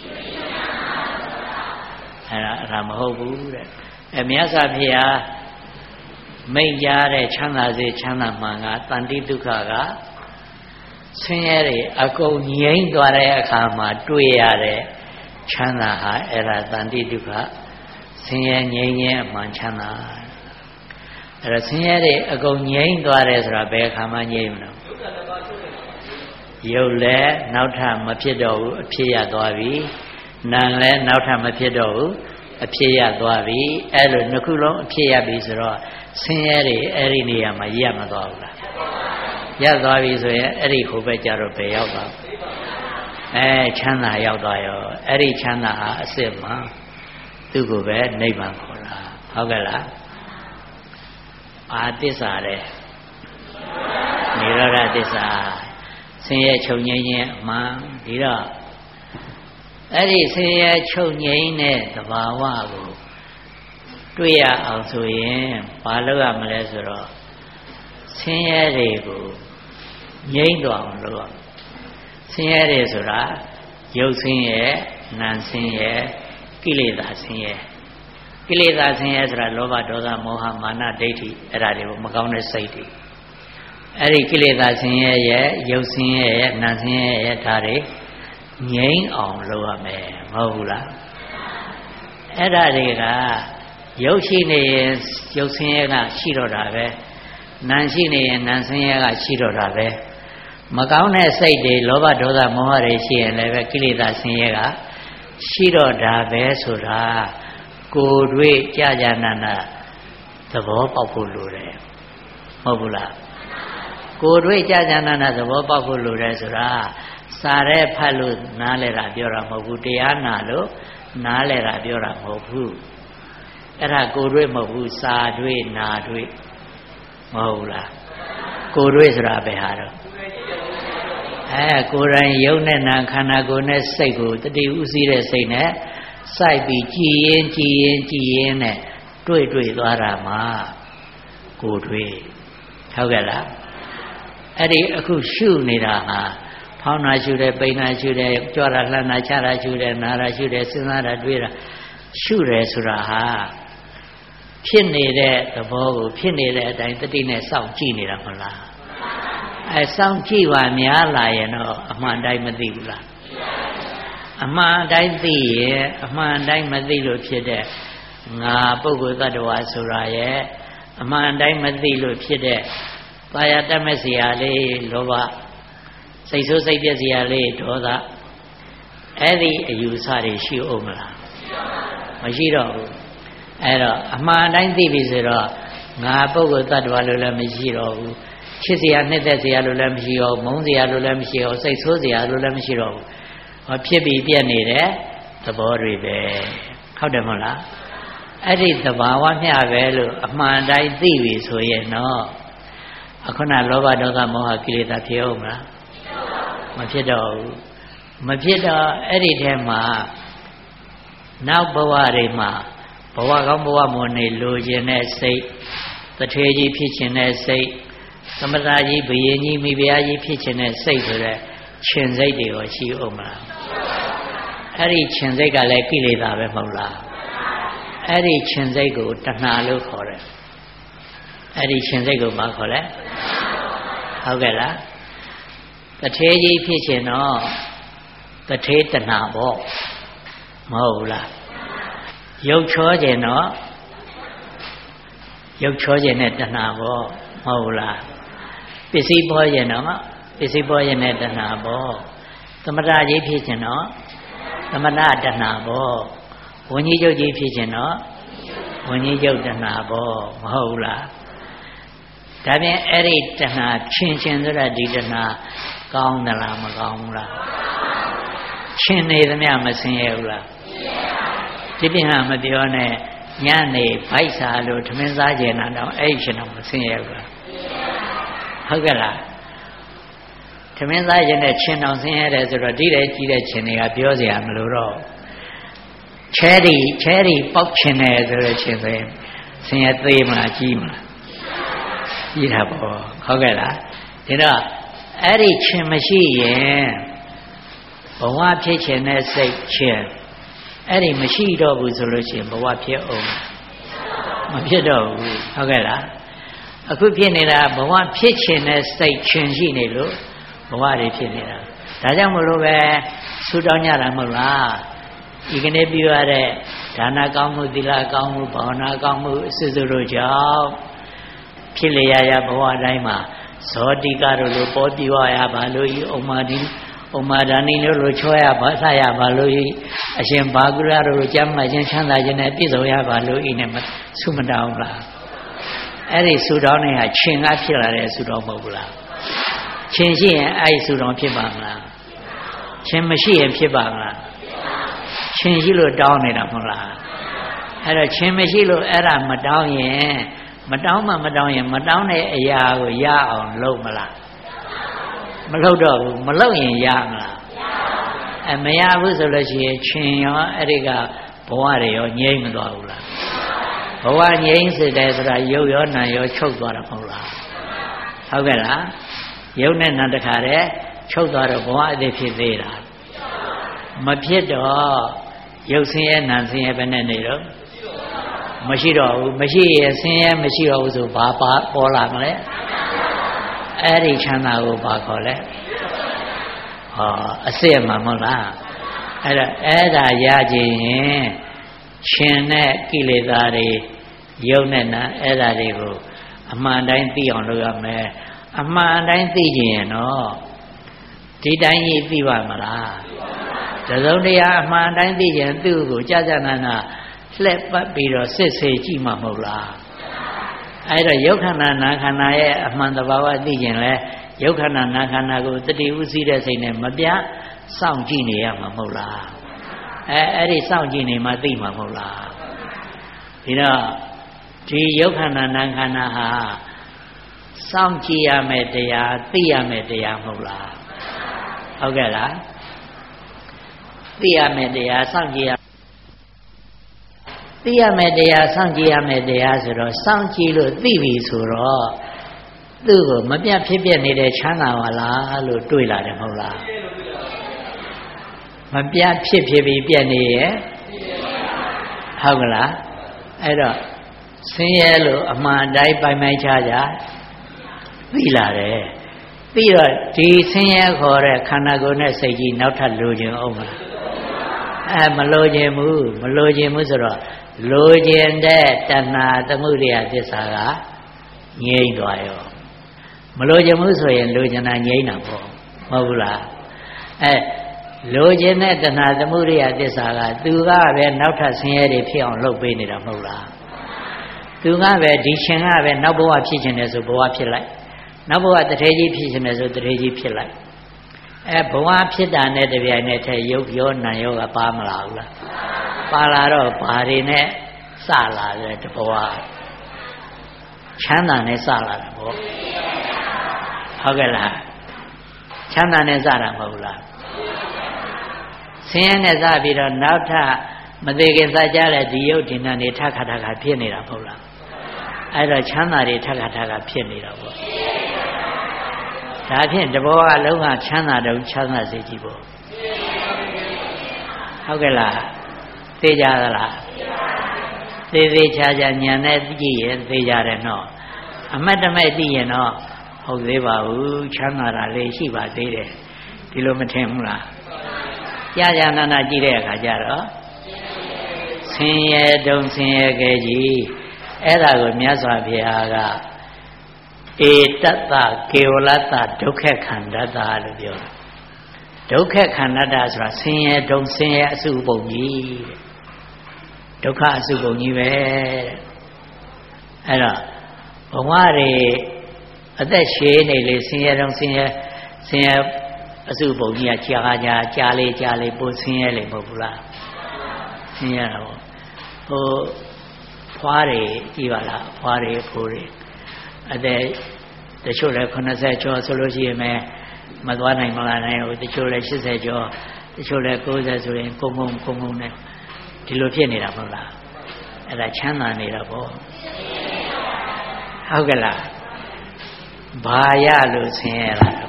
အဲဒါအဲ့ဒါမဟုတ်ဘူးတဲ့အဲမြတ်စွာဘုရားမိန့်ကြားတဲ့ချမ်းသာစေချမ်းသာမှန်ကတန်တိဒုက္ခကဆင်းရဲတွေအကုန်ငြိမ်းသွားတဲ့အခါမှာတွေ့ရတဲ့ချမ်းသာဟာအဲ့ဒါတန်တိဒုက္ခဆင်းရဲငြိမ်းခြင်းအမှန်ချမ်းသာအဲ့ဒါဆင်းရဲတွေအကုန်ငြိမ်းသွားတယ်ဆိုတာဘယ်အခါမှငြိမ်းမလို့ရုပ်လည်းနောက်ထပ်မဖြစ်တော့ဘူးအဖြစ်ရသွားပြီနာမ်လည်းနောက်ထပ်မဖြစ်တော့ဘူးအဖြစ်ရသွားပြီအဲ့လိုနှစ်ခုလုံးအဖြစ်ရပြီဆိုတော့ဆင်းရဲတွေအဲ့ဒီနေရာမှာရပ်မသွားဘူးလားရပ်သွားပြီဆိုရင်အဲ့ဒီဟိုဘက်ကျတော့ဘယ်ရောက်သွားအဲချမ်းသာရောက်သွားရောအဲ့ဒီချမ်းသာဟာအစစ်မှသူ့ကိုပဲနိဗ္ဗာန်ခေါ်တာဟုတ်ကဲ့လားအာသစ္စာတဲ့နိရောဓသစ္စာဆင်းရဲချုပ်ငြိမ်းခြင်းအမှန်ဒီတော့အဲ့ဒီဆင်းရဲချုပ်ငြိမ်းတဲ့သဘာဝကိုတွေ့ရအောင်ဆိုရင်ဘာလုပ်ရမလဲဆိုတော့ဆင်းရဲတွေကိုငြိမ်းသွားအောင်လုပ်ရမယ်ဆင်းရဲတွေဆိုတာရုပ်ဆင်းရဲနာမ်ဆင်းရဲကိလေသာဆင်းရဲကိလေသာဆင်းရဲဆိုတာလောဘဒေါသမောဟမာနဒိဋ္ဌိအဲ့ဒါတွေကိုမကောင်းတဲ့စိတ်တွေအဲ့ဒီကိလေသာဆင်းရဲရဲ့ရုပ်ဆင်းရဲရဲ့နာမ်ဆင်းရဲရဲ့ဒါတွေငြိမ်းအောင်လုပ်ရမယ်မဟုတ်ဘူးလားအဲ့ဒါတွေကရုပ်ရှိနေရင်ရုပ်ဆင်းရဲကရှိတော့တာပဲနာမ်ရှိနေရင်နာမ်ဆင်းရဲကရှိတော့တာပဲမကောင်းတဲ့စိတ်တွေလောဘဒေါသမောဟတွေရှိရင်လည်းပဲကိလေသာဆင်းရဲကရှိတော့တာပဲဆိုတာကိုယ်တွေ့ကြာကြာနာနာသဘောပေါက်ဖို့လိုတယ်မဟုတ်ဘူးလားကိုယ်တွေ့ကြာကြာနာနာသဘောပေါက်ဖို့လိုတယ်ဆိုတာစာရဲဖတ်လို့နားလဲတာပြောတာမဟုတ်ဘူးတရားနာလို့နားလဲတာပြောတာမဟုတ်ဘူးအဲ့ဒါကိုယ်တွေ့မဟုတ်ဘူးစာတွေ့နာတွေ့မဟုတ်လားကိုယ်တွေ့ဆိုတာဘယ်ဟာတော့အဲကိုယ်တိုင်ယုံနဲ့နာခန္ဓာကိုယ်နဲ့စိတ်ကိုတတိဥစည်းတဲ့စိတ်နဲ့စိုက်ပြီးကြည်ရင်ကြည်ရင်ကြည်ရင်နဲ့တွေ့တွေ့သွားတာမှာကိုယ်တွေ့ဟုတ်ကဲ့လားအဲ့ဒီအခုရှုနေတာဟာဖောင်းတာရှုတယ်ပိန်တာရှုတယ်ကြွတာလှမ်းတာချတာရှုတယ်နာတာရှုတယ်စဉ်းစားတာတွေးတာရှုတယ်ဆိုတာဟာဖြစ်နေတဲ့သဘောကိုဖြစ်နေတဲ့အတိုင်းတတိနဲ့စောင့်ကြည့်နေတာမဟုတ်လားအဲစောင့်ကြည့်ပါများလာရင်တော့အမှန်တိုင်းမသိဘူးလားအမှန်တိုင်းသိရင်အမှန်တိုင်းမသိလို့ဖြစ်တဲ့ငါပုဂ္ဂိုလ်တ attva ဆိုတာရဲ့အမှန်တိုင်းမသိလို့ဖြစ်တဲ့ပါရတတ်မဲ့စရာလေးလောဘစိတ်ဆိုးစိတ်ပြည့်စရာလေးဒေါသအဲ့ဒီအယူဆတွေရှိအောင်မလားမရှိတော့ဘူးအဲ့တော့အမှန်တိုင်းသိပြီဆိုတော့ငါပုဂ္ဂိုလ်တ attva လို့လည်းမရှိတော့ဘူးချစ်စရာနှစ်သက်စရာလို့လည်းမရှိတော့မုန်းစရာလို့လည်းမရှိတော့စိတ်ဆိုးစရာလို့လည်းမရှိတော့ဘူးဟောဖြစ်ပြီးပြည့်နေတဲ့သဘောတွေပဲဟုတ်တယ်မဟုတ်လားအဲ့ဒီသဘာဝမျှပဲလို့အမှန်တိုင်းသိပြီဆိုရင်တော့အခုနလောဘဒေါသမောဟကိလေသာဖြစ်အောင်မလားမဖြစ်တော့ဘူးမဖြစ်တော့အဲ့ဒီထဲမှာနောက်ဘဝတွေမှာဘဝကောင်းဘဝမွန်နေလိုချင်တဲ့စိတ်တထေကြီးဖြစ်ခြင်းတဲ့စိတ်သမထကြီးဘယင်ကြီးမိဖုရားကြီးဖြစ်ခြင်းတဲ့စိတ်ဆိုတဲ့ခြင်စိတ်တွေရောရှိအောင်မလားအဲ့ဒီခြင်စိတ်ကလည်းကိလေသာပဲမဟုတ်လားအဲ့ဒီခြင်စိတ်ကိုတဏှာလို့ခေါ်တယ်အဲ့ဒီခြင်စိတ်ကိုဘာခေါ်လဲဟုတ်ကဲ့လားတထေကြီးဖြစ်ခြင်းတော့တထေတဏှာပေါ့မဟုတ်ဘူးလားရုပ်ချောခြင်းတော့ရုပ်ချောခြင်းနဲ့တဏှာပေါ့မဟုတ်ဘူးလားပစ္စည်းပေါ်ခြင်းတော့ပစ္စည်းပေါ်ခြင်းနဲ့တဏှာပေါ့သမထကြီးဖြစ်ခြင်းတော့သမထတဏှာပေါ့ဝิญဉ်ချုပ်ကြီးဖြစ်ခြင်းတော့ဝิญဉ်ချုပ်တဏှာပေါ့မဟုတ်ဘူးလားဒါဖြင့်အဲ့ဒီတဏှာချင်းချင်းဆိုတဲ့ဒီတဏှာကောင်းသလားမကောင်းဘူးလားချင်းနေသမျှမဆင်းရဲဘူးလားဒီပြင်ဟာမပြောနဲ့ညနေဗိုက်စာလို့ထမင်းစားကြတာတော့အဲ့ဒီရှင်တော့မဆင်းရဲဘူးလားဟုတ်ကဲ့လားထမင်းစားရင်နဲ့ချင်းတော်ဆင်းရဲတယ်ဆိုတော့ဒီတဲ့ကြီးတဲ့ချင်းတွေကပြောစရာမလိုတော့ချဲရီချဲရီပေါက်ချင်တယ်ဆိုတော့ချင်းဆိုရင်ဆင်းရဲသေးမလားကြီးမလားကြီးတာပေါ့ဟုတ်ကဲ့လားဒါတော့အဲ့ဒီချင်းမရှိရင်ဘဝဖြစ်ခြင်းနဲ့စိတ်ချင်းအဲ့ဒီမရှိတော့ဘူးဆိုလို့ရှိရင်ဘဝဖြစ်အောင်မဖြစ်တော့ဘူးဟုတ်ကဲ့လားအခုဖြစ်နေတာဘဝဖြစ်ခြင်းနဲ့စိတ်ချင်းရှိနေလို့ဘဝတွေဖြစ်နေတာဒါကြောင့်မလို့ပဲဆူတောင်းကြတာမဟုတ်လားဒီကနေ့ပြုရတဲ့ဒါနကောင်းမှုသီလကောင်းမှုဘာဝနာကောင်းမှုအစစ်စစ်တို့ကြောင့်ဖြစ်လျက်ရဘဝတိုင်းမှာဇောတိကတို့လိုပေါ်ပြရပါလို့ဤဥမာဒီဥမာဒါနိတို့လိုချောရပါဆရပါလို့ဤအရှင်ဘာဂုရတို့လိုကြမ်းမှခြင်းချမ်းသာခြင်းနဲ့ပြည့်စုံရပါလို့ဤနဲ့ဆုမတောင်းလားအဲ့ဒီဆုတောင်းနေတာရှင်ကဖြစ်လာတဲ့ဆုတောင်းမဟုတ်ဘူးလားရှင်ရှိရင်အဲ့ဒီဆုတောင်းဖြစ်ပါမလားရှင်မရှိရင်ဖြစ်ပါမလားရှင်ရှိလို့တောင်းနေတာမဟုတ်လားအဲ့တော့ရှင်မရှိလို့အဲ့ဒါမတောင်းရင်မတောင်းမှမတောင်းရင်မတောင်းတဲ့အရာကိုရအောင်လုပ်မလားမလုပ်တော့ဘူးမလုပ်ရင်ရမလားအဲမရဘူးဆိုလို့ရှိရင်ရှင်ရောအဲ့ဒီကဘဝတွေရောငြိမ့်မသွားဘူးလားဘဝငြိမ့်စေတယ်ဆိုတာရုပ်ရောနာရောချုပ်သွားတာမဟုတ်လားဟုတ်ကဲ့လားရုပ်နဲ့နာတခါတည်းချုပ်သွားတော့ဘဝအသေးဖြစ်သေးတာမဖြစ်တော့ရုပ်ဆင်းရဲနာဆင်းရဲပဲနဲ့နေတော့မရှိတော့ဘူးမရှိရင်ဆင်းရဲမရှိတော့ဘူးဆိုဘာပေါ်လာမလဲအဲ့ဒီချမ်းသာကိုဘာခေါ်လဲဟောအစစ်မှမဟုတ်လားအဲ့ဒါအဲ့ဒါရခြင်းရင်ရှင်နဲ့ကိလေသာတွေယုံနဲ့နာအဲ့ဒါတွေကိုအမှန်တိုင်းသိအောင်လုပ်ရမယ်အမှန်တိုင်းသိခြင်းရင်တော့ဒီတိုင်းကြီးသိပါမလားတစုံတရာအမှန်တိုင်းသိခြင်းသူ့ကိုကြာကြာနာနာလှက်ပတ်ပြီးတော့စစ်ဆေးကြည့်မှမဟုတ်လားအဲ့တော့ယုတ်ခန္ဓာနာခန္ဓာရဲ့အမှန်တဘာဝသိခြင်းလဲယုတ်ခန္ဓာနာခန္ဓာကိုတတိဥသိတဲ့စိတ်နဲ့မပြတ်စောင့်ကြည့်နေရမှာမဟုတ်လားအဲအဲ့ဒီစောင့်ကြည့်နေမှသိမှာမဟုတ်လားဒီတော့ဒီယုတ်ခန္ဓာနာခန္ဓာဟာစောင့်ကြည့်ရမယ်တရားသိရမယ်တရားမဟုတ်လားဟုတ်ကဲ့လားသိရမယ်တရားစောင့်ကြည့်ရသိရမယ်တရားစောင့်ကြည့်ရမယ်တရားဆိုတော့စောင့်ကြည့်လို့သိပြီဆိုတော့သူ့ကိုမပြတ်ဖြစ်ပြနေတဲ့ချမ်းသာပါလားလို့တွေးလာတယ်မဟုတ်လားမပြတ်ဖြစ်ဖြစ်ပြီးပြတ်နေရဲ့ဟုတ်ကလားအဲ့တော့ဆင်းရဲလို့အမှန်တိုင်းပိုင်ပိုင်ခြားခြားသိလာတယ်ပြီးတော့ဒီဆင်းရဲခေါ်တဲ့ခန္ဓာကိုယ်နဲ့စိတ်ကြီးနောက်ထပ်လိုချင်အောင်မလားအဲမလိုချင်ဘူးမလိုချင်ဘူးဆိုတော့လိုချင်တဲ့တဏှာသမုဒယသစ္စာကငြိမ့်သွားရောမလိုချင်ဘူးဆိုရင်လိုချင်တာငြိမ့်တာပေါ့မဟုတ်ဘူးလားအဲလိုချင်တဲ့တဏှာသမုဒယသစ္စာကသူကပဲနောက်ထပ်ဆင်းရဲတွေဖြစ်အောင်လုပ်ပေးနေတာမဟုတ်လားသူကပဲဒီရှင်ကပဲနောက်ဘဝဖြစ်ခြင်းတယ်ဆိုဘဝဖြစ်လိုက်နောက်ဘဝတထေကြီးဖြစ်ခြင်းတယ်ဆိုတထေကြီးဖြစ်လိုက်အဲဘဝဖြစ်တာနဲ့တပြိုင်နက်တည်းရုပ်ရောနာရောကပါမလာဘူးလားပါလာတော့ဘာတွေနဲ့စလာလဲတဘဝချမ်းသာနဲ့စလာတာပေါ့ဟုတ်ကဲ့လားချမ်းသာနဲ့စတာမဟုတ်လားဆင်းရဲနဲ့စပြီးတော့နောက်ထပ်မသေးခင်စကြတဲ့ဒီရုပ်ဒီနာနေထခါထခါဖြစ်နေတာမဟုတ်လားအဲ့တော့ချမ်းသာတွေထခါထခါဖြစ်နေတာပေါ့ဒါဖြင့်တဘောကလုံးဝချမ်းသာတော့ချမ်းသာစေကြည့်ပေါ့ဟုတ်ကဲ့လားသိကြသလားသိသေးချာချာဉာဏ်နဲ့ကြည့်ရင်သိကြတယ်နော်အမတ်တမဲ့သိရင်တော့ဟုတ်သေးပါဘူးချမ်းသာတာလေးရှိပါသေးတယ်ဒီလိုမထင်ဘူးလားကြာကြာနာနာကြည့်တဲ့အခါကျတော့ဆင်းရဲတုံဆင်းရဲကြကြီးအဲ့ဒါကိုမြတ်စွာဘုရားကဧတတ္တကေဝလတ္တဒုက္ခခန္ဓတ္တလို့ပြောတယ်ဒုက္ခခန္ဓတ္တဆိုတာဆင်းရဲတုံဆင်းရဲအစုပုံကြီးဒုက္ခအစုပုံကြီးပဲအဲ့တော့ဘဝတွေအသက်ရှည်နေလေဆင်းရဲတုံဆင်းရဲဆင်းရဲအစုပုံကြီးကကြာကြာကြာလေးကြာလေးပိုဆင်းရဲလေမဟုတ်ဘူးလားဆင်းရဲတာပေါ့ဟိုဖွားတွေကြည့်ပါလားဖွားတွေဖိုးတွေအသက်တချို့လည်းခုနှစ်ဆယ်ကျော်ဆိုလို့ရှိရင်မသွားနိုင်မလာနိုင်ဘူးတချို့လည်းရှစ်ဆယ်ကျော်တချို့လည်းကိုးဆယ်ဆိုရင်ကုန်းကုန်းကုန်းကုန်းနဲ့ဒီလိုဖြစ်နေတာမဟုတ်လားအဲ့ဒါချမ်းသာနေတာပေါ့ဟုတ်ကဲ့လားဘာရလို့ဆင်းရဲလား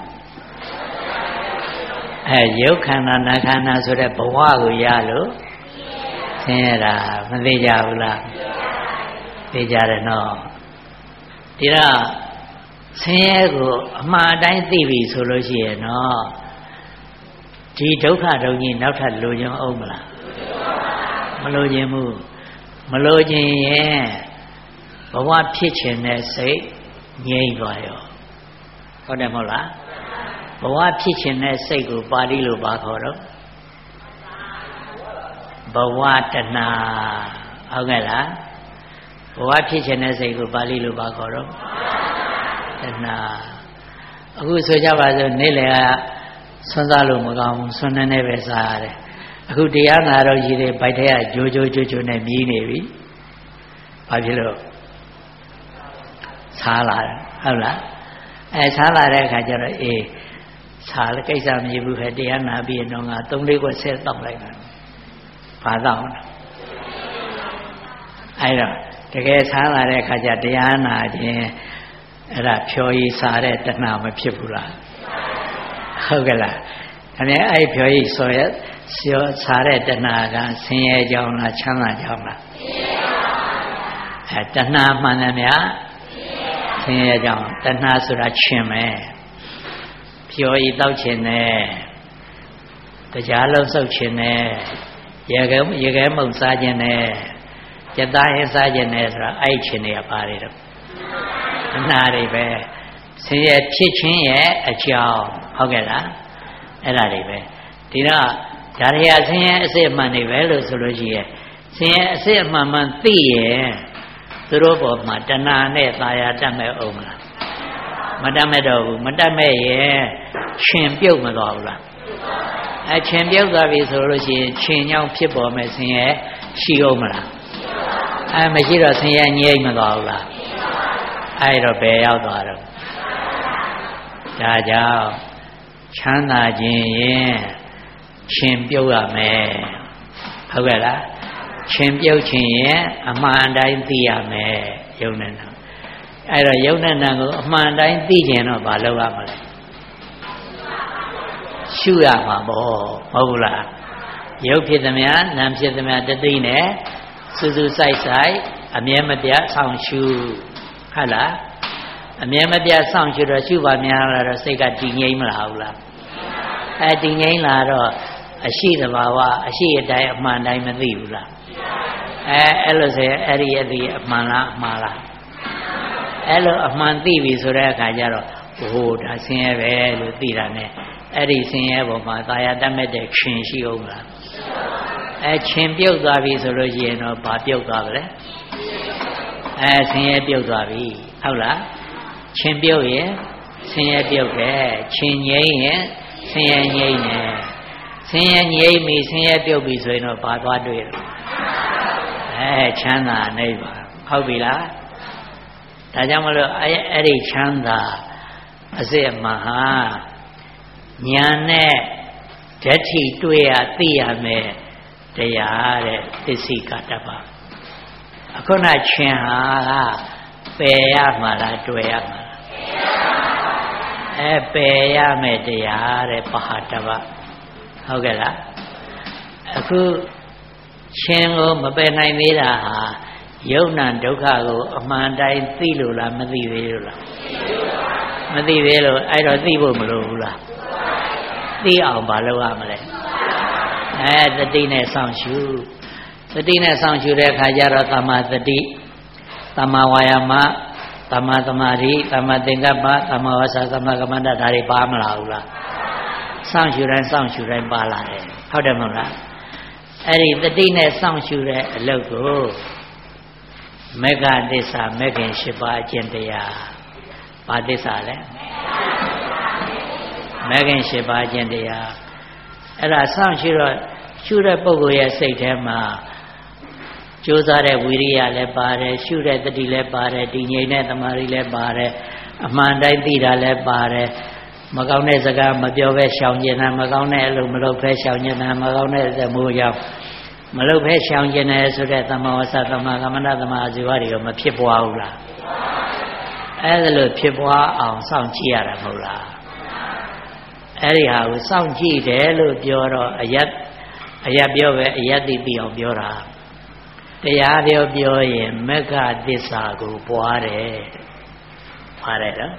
အဲရုပ်ခန္ဓာနာခန္ဓာဆိုတဲ့ဘဝကိုရလို့ဆင်းရဲတာမသိကြဘူးလားသိကြတယ်နော်ဒီတော့ဆင်းရဲကိုအမှားအတိုင်းသိပြီဆိုလို့ရှိရင်တော့ဒီဒုက္ခဒုံကြီးနောက်ထပ်လိုချင်အောင်မလားမလိုချင်ဘူးမလိုချင်ရင်ဘဝဖြစ်ခြင်းနဲ့စိတ်ငြိမ့်သွားရောဟုတ်တယ်မဟုတ်လားဘဝဖြစ်ခြင်းနဲ့စိတ်ကိုပါဠိလိုပါခေါ်တော့ဘဝတဏှာဟုတ်ကဲ့လားဘဝဖြစ်ခြင်းနဲ့စိတ်ကိုပါဠိလိုပါခေါ်တော့တဏှာအခုဆိုကြပါစို့နေ့လည်ကဆွမ်းစားလို့မကောင်းဘူးဆွမ်းနေနေပဲစားရတယ်အခုတရားနာတော့ကြီးတွေဗိုက်ထဲကဂျိုးဂျိုးဂျိုးဂျိုးနဲ့မြည်နေပြီဘာဖြစ်လို့စားလာတယ်ဟုတ်လားအဲစားလာတဲ့အခါကျတော့အေးစားလည်းကိစ္စမရှိဘူးခဲတရားနာပြီးတော့ငါသုံးလေးခွက်ဆက်တောက်လိုက်တာဘာတောက်လဲအဲ့တော့တကယ်စားလာတဲ့အခါကျတရားနာခြင်းအဲ့ဒါဖြောရည်စားတဲ့တဏှာမဖြစ်ဘူးလားဟုတ်ကဲ့လားအဲ့ဒါအဲ့ဖြောရည်ဆိုရဆောစားတဲ့တဏှာကဆင်းရဲကြောင်းလားချမ်းသာကြောင်းလားအဲတဏှာမှန်တယ်များဆင်းရဲကြောင်းတဏှာဆိုတာခြင်းပဲဖြောရည်တောက်ခြင်းနဲ့တရားလုံးစုပ်ခြင်းနဲ့ရေခဲရေခဲမုံစားခြင်းနဲ့ကြက်သားဟင်းစားခြင်းနဲ့ဆိုတာအဲ့ခြင်းတွေကပါတယ်တော့အနာတွေပဲဆင်းရဲဖြစ်ခြင်းရဲ့အကြောင်းဟုတ်ကဲ့လားအဲ့ဒါတွေပဲဒီတော့ဓာရယဆင်းရဲအစစ်အမှန်တွေပဲလို့ဆိုလို့ရှိရင်ဆင်းရဲအစစ်အမှန်မှန်သိရင်သူတို့ပေါ်မှာတဏှာနဲ့သာယာတတ်မဲ့အောင်မလားမတတ်မဲ့တော့ဘူးမတတ်မဲ့ရဲ့ရှင်ပြုတ်မသွားဘူးလားအဲရှင်ပြုတ်သွားပြီဆိုလို့ရှိရင်ရှင်ကြောင့်ဖြစ်ပေါ်မဲ့ဆင်းရဲရှိအောင်မလားအဲမရှိတော့ဆင်းရဲငြိမ့်မသွားဘူးလားအဲ့တော့ဘယ်ရောက်သွားတော့ဒါကြောင့်ချမ်းသာခြင်းရင်ရှင်ပြုတ်ရမယ်ဟုတ်ကဲ့လားရှင်ပြုတ်ခြင်းရင်အမှန်တိုင်းသိရမယ်ယုံနဲ့နာအဲ့တော့ယုံနဲ့နာကိုအမှန်တိုင်းသိခြင်းတော့ဘာလုပ်ရမလဲရှုရမှာပေါ့မဟုတ်ဘူးလားရုပ်ဖြစ်သမျှနာမ်ဖြစ်သမျှတသိနဲ့စူးစူးဆိုင်ဆိုင်အမြဲမပြတ်ဆောင်ရှုဟုတ်လားအမြဲမပြတ်ဆောင်ရှုတော့ရှုပါများလာတော့စိတ်ကတည်ငြိမ်မလာဘူးလားအဲတည်ငြိမ်လာတော့အရှိတဘာဝအရှိအတိုင်းအမှန်တိုင်းမသိဘူးလားအဲအဲ့လိုဆိုရင်အဲ့ဒီအသိအမှန်လားအမှားလားအဲ့လိုအမှန်သိပြီဆိုတဲ့အခါကျတော့ဟိုဒါဆင်းရဲပဲလို့သိတာ ਨੇ အဲ့ဒီဆင်းရဲပေါ်မှာသာယာတတ်မဲ့တဲ့ခင်ရှိအောင်မလားအဲခင်ပြုတ်သွားပြီဆိုလို့ရှိရင်တော့ဘာပြုတ်သွားပါလဲအဲဆင်းရဲပြုတ်သွားပြီဟုတ်လားခင်ပြုတ်ရင်ဆင်းရဲပြုတ်တယ်ခင်ငြိမ့်ရင်ဆင်းရဲငြိမ့်တယ်ဆင်းရဲငြိမ့်ပြီဆင်းရဲပြုတ်ပြီဆိုရင်တော့ဘာသွားတွေ့လဲအဲချမ်းသာနိဗ္ဗာန်ဟုတ်ပြီလားဒါကြောင့်မလို့အဲအဲ့ဒီချမ်းသာအစစ်အမှန်ဟာဉာဏ်နဲ့ဓာတ်ထိတွေ့ရသိရမယ်တရားတဲ့သစ္စိကတ္တပါအခုနချင်းဟာပယ်ရမှာလားတွေ့ရမှာလားအဲပယ်ရမယ်တရားတဲ့ပဟာတပါဟုတ်ကဲ့လားအခုချင်းကိုမပယ်နိုင်သေးတာဟာယုံနာဒုက္ခကိုအမှန်တိုင်းသိလို့လားမသိသေးလို့လားမသိသေးလို့အဲ့တော့သိဖို့မလိုဘူးလားသိအောင်ဘာလုပ်ရမလဲအဲသတိနဲ့စောင့်ရှုသတိနဲ့စောင့်ရှုတဲ့အခါကျတော့သမ္မာသတိသမ္မာဝါယာမသမ္မာသမာဓိသမ္မာသင်္ကပ္ပသမ္မာဝါစာသမ္မာကမ္မန္တဒါတွေပါမလားဘူးလားစောင့်ရှုတိုင်းစောင့်ရှုတိုင်းပါလာတယ်ဟုတ်တယ်မဟုတ်လားအဲ့ဒီသတိနဲ့စောင့်ရှုတဲ့အလုပ်ကိုမေဃသစ္စာမေခင်၈ပါးအကျင့်တရားဘာသစ္စာလဲမေခင်၈ပါးအကျင့်တရားအဲ့ဒါစောင့်ရှုတော့ရှုတဲ့ပုဂ္ဂိုလ်ရဲ့စိတ်ထဲမှာကြိုးစားတဲ့ဝိရိယလည်းပါတယ်ရှုတဲ့တတိလည်းပါတယ်တည်ငြိမ်တဲ့သမာဓိလည်းပါတယ်အမှန်တိုင်းသိတာလည်းပါတယ်မကောင်းတဲ့စကားမပြောဘဲရှောင်ကျင်တာမကောင်းတဲ့အလုပ်မလုပ်ဘဲရှောင်ကျင်တာမကောင်းတဲ့သမိုးကြောင့်မလုပ်ဘဲရှောင်ကျင်တယ်ဆိုတဲ့သမ္မာဝါစာသမ္မာကမ္မန္တသမ္မာအာဇီဝတွေကမဖြစ်ပွားဘူးလားအဲ့ဒါလို့ဖြစ်ပွားအောင်စောင့်ကြည့်ရတာမဟုတ်လားအဲ့ဒီဟာကိုစောင့်ကြည့်တယ်လို့ပြောတော့အယတ်အယတ်ပြောပဲအယတ်သိသိအောင်ပြောတာတရားပြောပြောရင်မေဃသစ္စာကိုပွားတယ်ပါတယ်နော်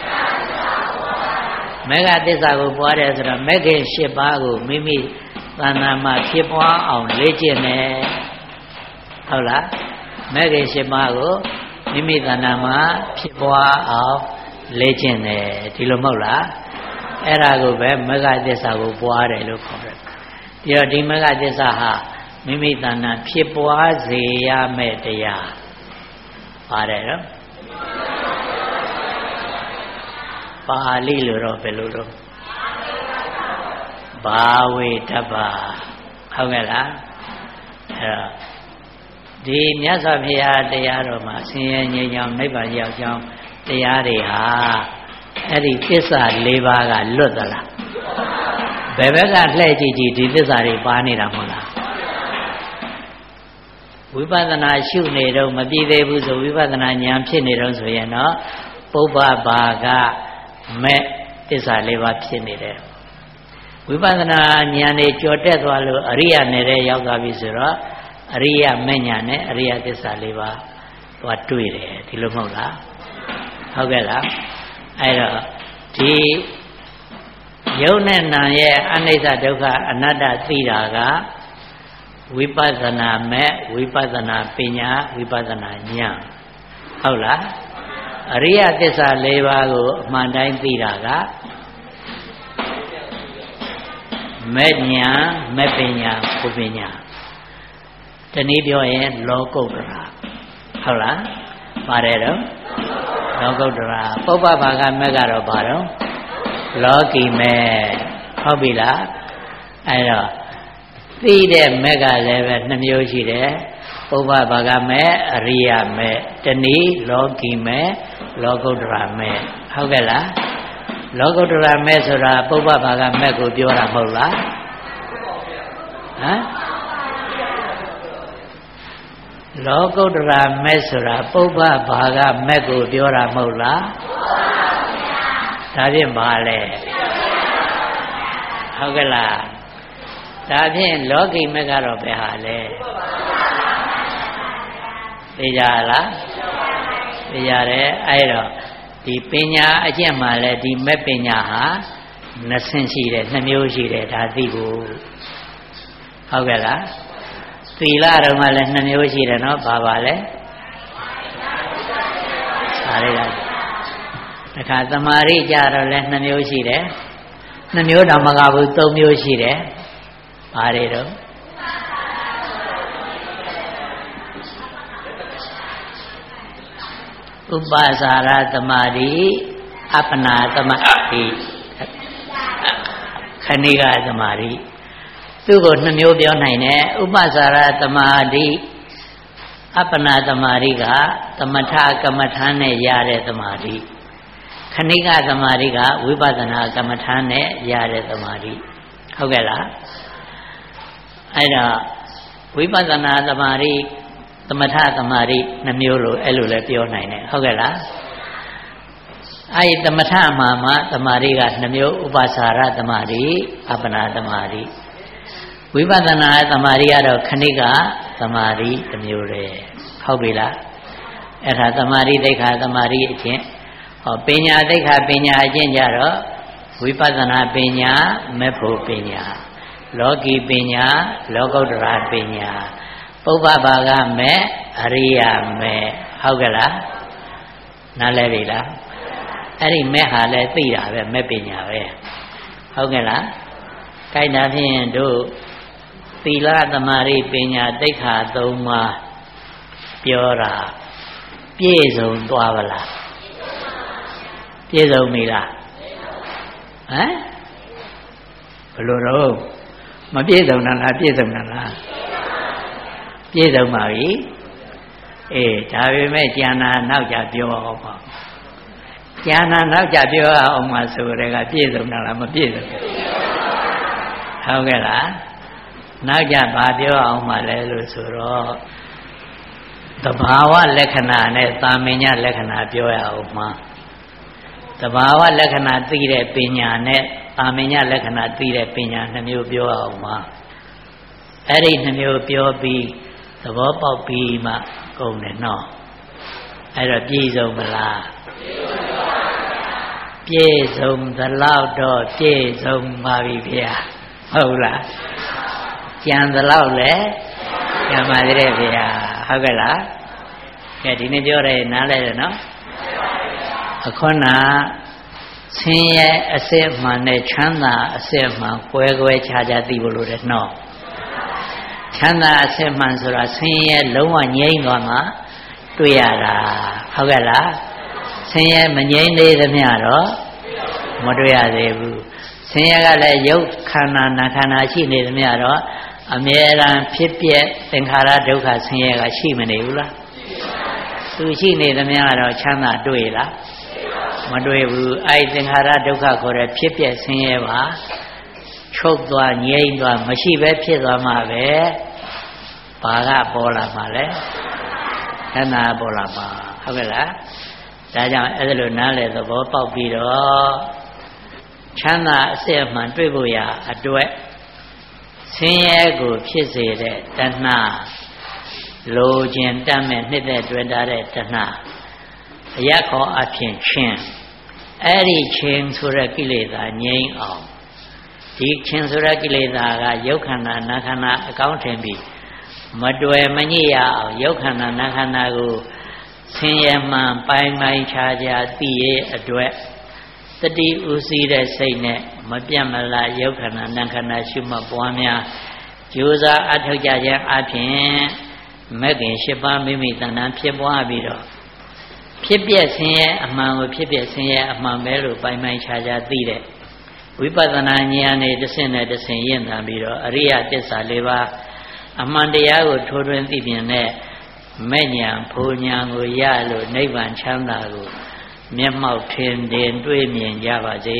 မေဃသစ္စာကိုပွားတယ်ဆိုတော့မေခင်၈ပါးကိုမိမိသဏ္ဍာန်မှာဖြစ်ပွားအောင်လေ့ကျင့်တယ်ဟုတ်လားမေခင်၈ပါးကိုမိမိသဏ္ဍာန်မှာဖြစ်ပွားအောင်လေ့ကျင့်တယ်ဒီလိုမဟုတ်လားအဲ့ဒါကိုပဲမေဃသစ္စာကိုပွားတယ်လို့ခေါ်တယ်ပြီးတော့ဒီမေဃသစ္စာဟာမိမိတဏ္ဍာဖြစ်ပွားစေရမယ့်တရားပါတယ်နော်ပါဠိလိုတော့ဘယ်လိုတော့ဘာဝေတ္တပါဟုတ်ကဲ့လားအဲ့တော့ဒီမြတ်စွာဘုရားတရားတော်မှာဆင်းရဲငြိမ်းချမ်းနိဗ္ဗာန်ရောက်ကြောင်းတရားတွေဟာအဲ့ဒီသစ္စာ၄ပါးကလွတ်သလားဘယ်ဘက်ကလှည့်ကြည့်ကြည့်ဒီသစ္စာတွေပါနေတာမဟုတ်လားဝိပဿနာရှုနေတော့မပြည့်သေးဘူးဆိုဝိပဿနာဉာဏ်ဖြစ်နေတော့ဆိုရင်တော့ပုပ္ပဘာကမဲ့သစ္စာ၄ပါးဖြစ်နေတယ်ဝိပဿနာဉာဏ်နဲ့ကြော်တက်သွားလို့အရိယာနယ်ရောက်သွားပြီဆိုတော့အရိယာမဲ့ဉာဏ်နဲ့အရိယာသစ္စာ၄ပါးသွားတွေ့တယ်ဒီလိုမဟုတ်လားဟုတ်ကဲ့လားအဲ့တော့ဒီယုံနဲ့နာရဲ့အနိစ္စဒုက္ခအနတ္တသိတာကဝိပဿနာမဲ့ဝိပဿနာပညာဝိပဿနာဉာဏ်ဟုတ်လားအရိယသစ္စာ၄ပါးကိုအမှန်တိုင်းသိတာကမဲ့ဉာဏ်မဲ့ပညာဘုပညာတနည်းပြောရင်လောကုတ္တရာဟုတ်လားပါတယ်တော့လောကုတ္တရာပုပ္ပဘာကမဲ့ကတော့ဘာတော့လောကီမဲ့ဟုတ်ပြီလားအဲ့တော့သိတဲ့မဲ့ကလည်းပဲနှမျိုးရှိတယ်ပုပ္ပဘာကမဲ့အရိယမဲ့တနည်းလောကီမဲ့လောကုတ္တရာမဲ့ဟုတ်ကဲ့လားလောကုတ္တရာမဲ့ဆိုတာပုပ္ပဘာကမဲ့ကိုပြောတာမဟုတ်လားဟမ်လောကုတ္တရာမဲ့ဆိုတာပုပ္ပဘာကမဲ့ကိုပြောတာမဟုတ်လားဒါဖြင့်ဘာလဲဟုတ်ကဲ့လားဒါဖြင့်လောကီမဲ့ကတော့ဘယ်ဟာလဲသိကြလားသိကြတယ်အဲ့တော့ဒီပညာအကျင့်မှာလဲဒီမဲ့ပညာဟာနှစ်ဆင့်ရှိတယ်နှစ်မျိုးရှိတယ်ဒါသိဖို့ဟုတ်ကဲ့လားသီလတော်မှလည်းနှစ်မျိုးရှိတယ်နော်ဘာပါလဲဒါလေးလားတခါသမာဓိကြတော့လည်းနှစ်မျိုးရှိတယ်နှစ်မျိုးတော့မကဘူးသုံးမျိုးရှိတယ်ဘာတွေတော့ဥပ္ပစာရသမာဓိအပ္ပနာသမာဓိခဏိကသမာဓိသူ့ကိုနှစ်မျိုးပြောနိုင်တယ်ဥပ္ပစာရသမာဓိအပ္ပနာသမာဓိကသမထကမ္မထာနဲ့ရတဲ့သမာဓိခဏိကသမာဓိကဝိပဿနာကမ္မထာနဲ့ရတဲ့သမာဓိဟုတ်ကဲ့လားအဲ့တော့ဝိပဿနာသမာဓိသမထသမာဓိနှမျိုးလို့အဲ့လိုလည်းပြောနိုင်တယ်ဟုတ်ကဲ့လားအဲ့ဒီသမထမှာမှသမာဓိကနှမျိုးဥပ္ပစာရသမာဓိအပ္ပနာသမာဓိဝိပဿနာသမာဓိကတော့ခဏိကသမာဓိတစ်မျိုးတည်းဟုတ်ပြီလားအဲ့ဒါသမာဓိသိက္ခာသမာဓိအချင်းဟောပညာသိက္ခာပညာအချင်းကြတော့ဝိပဿနာပညာမေဖို့ပညာလောကီပညာလောကုတ္တရာပညာပုဗ္ဗဘာဂမေအရိယာမေဟုတ်ကဲ့လားနားလဲပြီလားအဲ့ဒီမေဟာလဲသိတာပဲမေပညာပဲဟုတ်ကဲ့လားခိုင်းတာဖြင့်တို့သီလသမာဓိပညာသိက္ခာသုံးပါးပြောတာပြည့်စုံသွားပါလားပြည့်စုံပြီလားဟမ်ဘယ်လိုတော့မပြည့်စုံတာလားပြည့်စုံတာလားပြည့်စုံပါပြီအေးဒါပေမဲ့ကျန်တာနောက်ကြပြောအောင်ပါကျန်တာနောက်ကြပြောအောင်ပါဆိုတဲ့ကပြည့်စုံတာလားမပြည့်စုံဘူးဟုတ်ကဲ့လားနောက်ကြဘာပြောအောင်မှလဲလို့ဆိုတော့သဘာဝလက္ခဏာနဲ့သာမညလက္ခဏာပြောရအောင်မှာသဘာဝလက္ခဏာသိတဲ့ပညာနဲ့သာမညလက္ခဏာသိတဲ့ပညာနှမျိုးပြောအောင်မှာအဲ့ဒီနှမျိုးပြောပြီးသဘောပေါက်ပြီးမှကုန်တယ်နော်အဲ့တော့ပြည့်စုံမလားပြည့်စုံသလောက်တော့ပြည့်စုံပါပြီဗျာဟုတ်လားကြံသလောက်လဲကြံပါသေးတယ်ဗျာဟုတ်ကဲ့လားကဲဒီနေ့ပြောတယ်နားလဲတယ်နော်အခုနဆင်းရဲအစစ်မှန်နဲ့ချမ်းသာအစစ်မှန်ကွဲကွဲခြားခြားသိဖို့လိုတယ်နော်ချမ်းသာအစစ်မှန်ဆိုတာဆင်းရဲလုံးဝငြိမ်းသွားမှတွေ့ရတာဟုတ်ကဲ့လားဆင်းရဲမငြိမ်းသေးသမျှတော့မတွေ့ရသေးဘူးဆင်းရဲကလည်းရုပ်ခန္ဓာနာခန္ဓာရှိနေသမျှတော့အမြဲတမ်းဖြစ်ပြသင်္ခါရဒုက္ခဆင်းရဲကရှိမနေဘူးလားသူရှိနေသမျှတော့ချမ်းသာတွေ့လားမတွေ့ဘူးအဲ့သင်္ခါရဒုက္ခခေါ်တဲ့ဖြစ်ပြဆင်းရဲပါချုပ်သွားငြိမ့်သွားမရှိပဲဖြစ်သွားမှာပဲဘာကပေါ်လာမှာလဲချမ်းသာပေါ်လာမှာဟုတ်ကဲ့လားဒါကြောင့်အဲ့ဒါလိုနားလေသဘောပေါက်ပြီးတော့ချမ်းသာအစစ်အမှန်တွေ့ဖို့ရအတွက်ဆင်းရဲကိုဖြစ်စေတဲ့တဏှာလိုခြင်းတတ်မဲ့နှစ်သက်တွေ့တာတဲ့တဏှာအရခေါ်အဖြစ်ချင်းအဲ့ဒီချင်းဆိုတဲ့ကိလေသာငြိမ်းအောင်ဒီချင်းဆိုတဲ့ကိလေသာကယုတ်ခန္ဓာနာခန္ဓာအကောင်းထင်ပြီးမတွေ့မညစ်ရအောင်ယုတ်ခန္ဓာနာခန္ဓာကိုဆင်းရဲမှန်ပိုင်းပိုင်းခြားခြားသိရအတွက်တတိဥစည်းတဲ့စိတ်နဲ့မပြတ်မလားယုတ်ခန္ဓာနာခန္ဓာရှုမှတ်ပွားများကြိုးစားအထောက်ကြခြင်းအပြင်မဂ္ဂင်၈ပါးမိမိတဏ္ဍာဖြစ်ပွားပြီးတော့ဖြစ်ပြဆင်းရဲအမှန်ကိုဖြစ်ပြဆင်းရဲအမှန်ပဲလို့ပိုင်းပိုင်းခြားခြားသိတဲ့ဝိပဿနာဉာဏ်နဲ့တစ်ဆင့်နဲ့တစ်ဆင့်ရင့်တန်ပြီးတော့အရိယသစ္စာ၄ပါးအမှန်တရားကိုထိုးထွင်းသိမြင်တဲ့မဲ့ဉာဏ်ဘုံဉာဏ်ကိုရလို့နိဗ္ဗာန်ချမ်းသာကိုမျက်မှောက်ထင်တင်တွေ့မြင်ကြပါစေ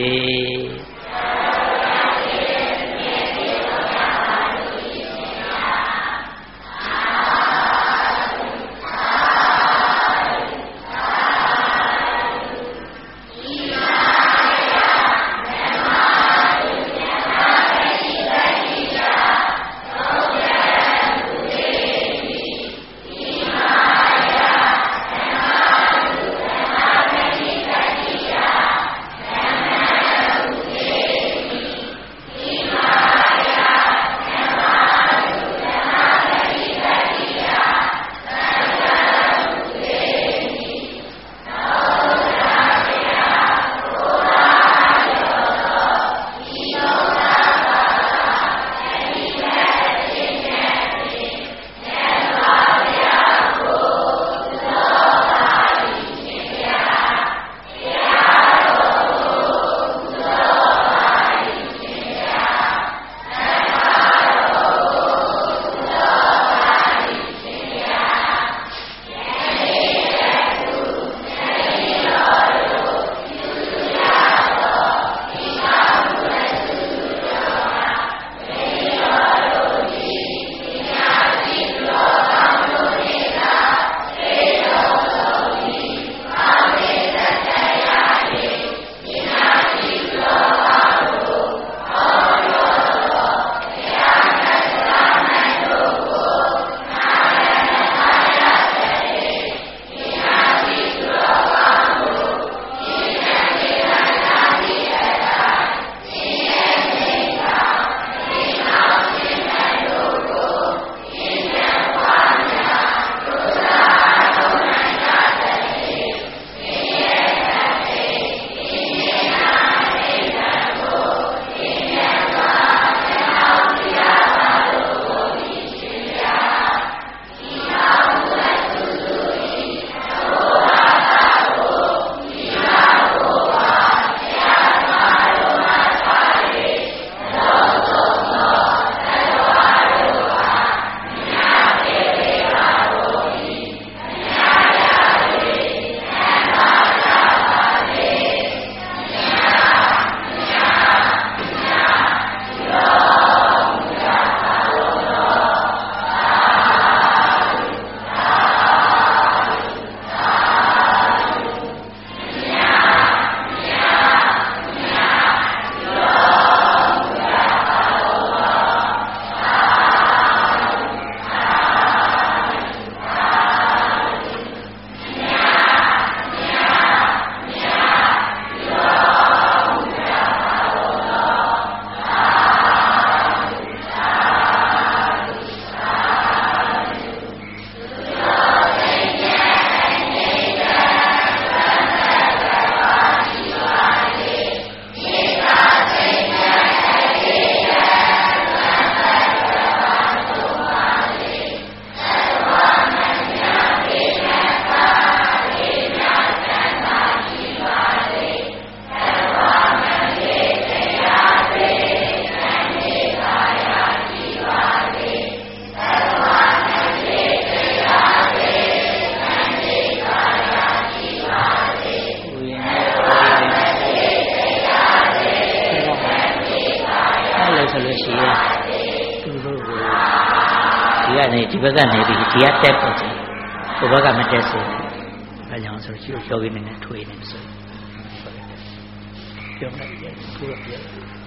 ဆိုလို့ရှိရင်သူတို့ကိုဒီကနေဒီဘက်ကနေပြီးဒီကတက်ပေါ့ဒီဘက်ကမတက်စေဘူးအဲကြောင့်ဆိုရှိယောဂီနေနဲ့ထွေးနေဆိုပြောလိုက်တယ်သူကပြော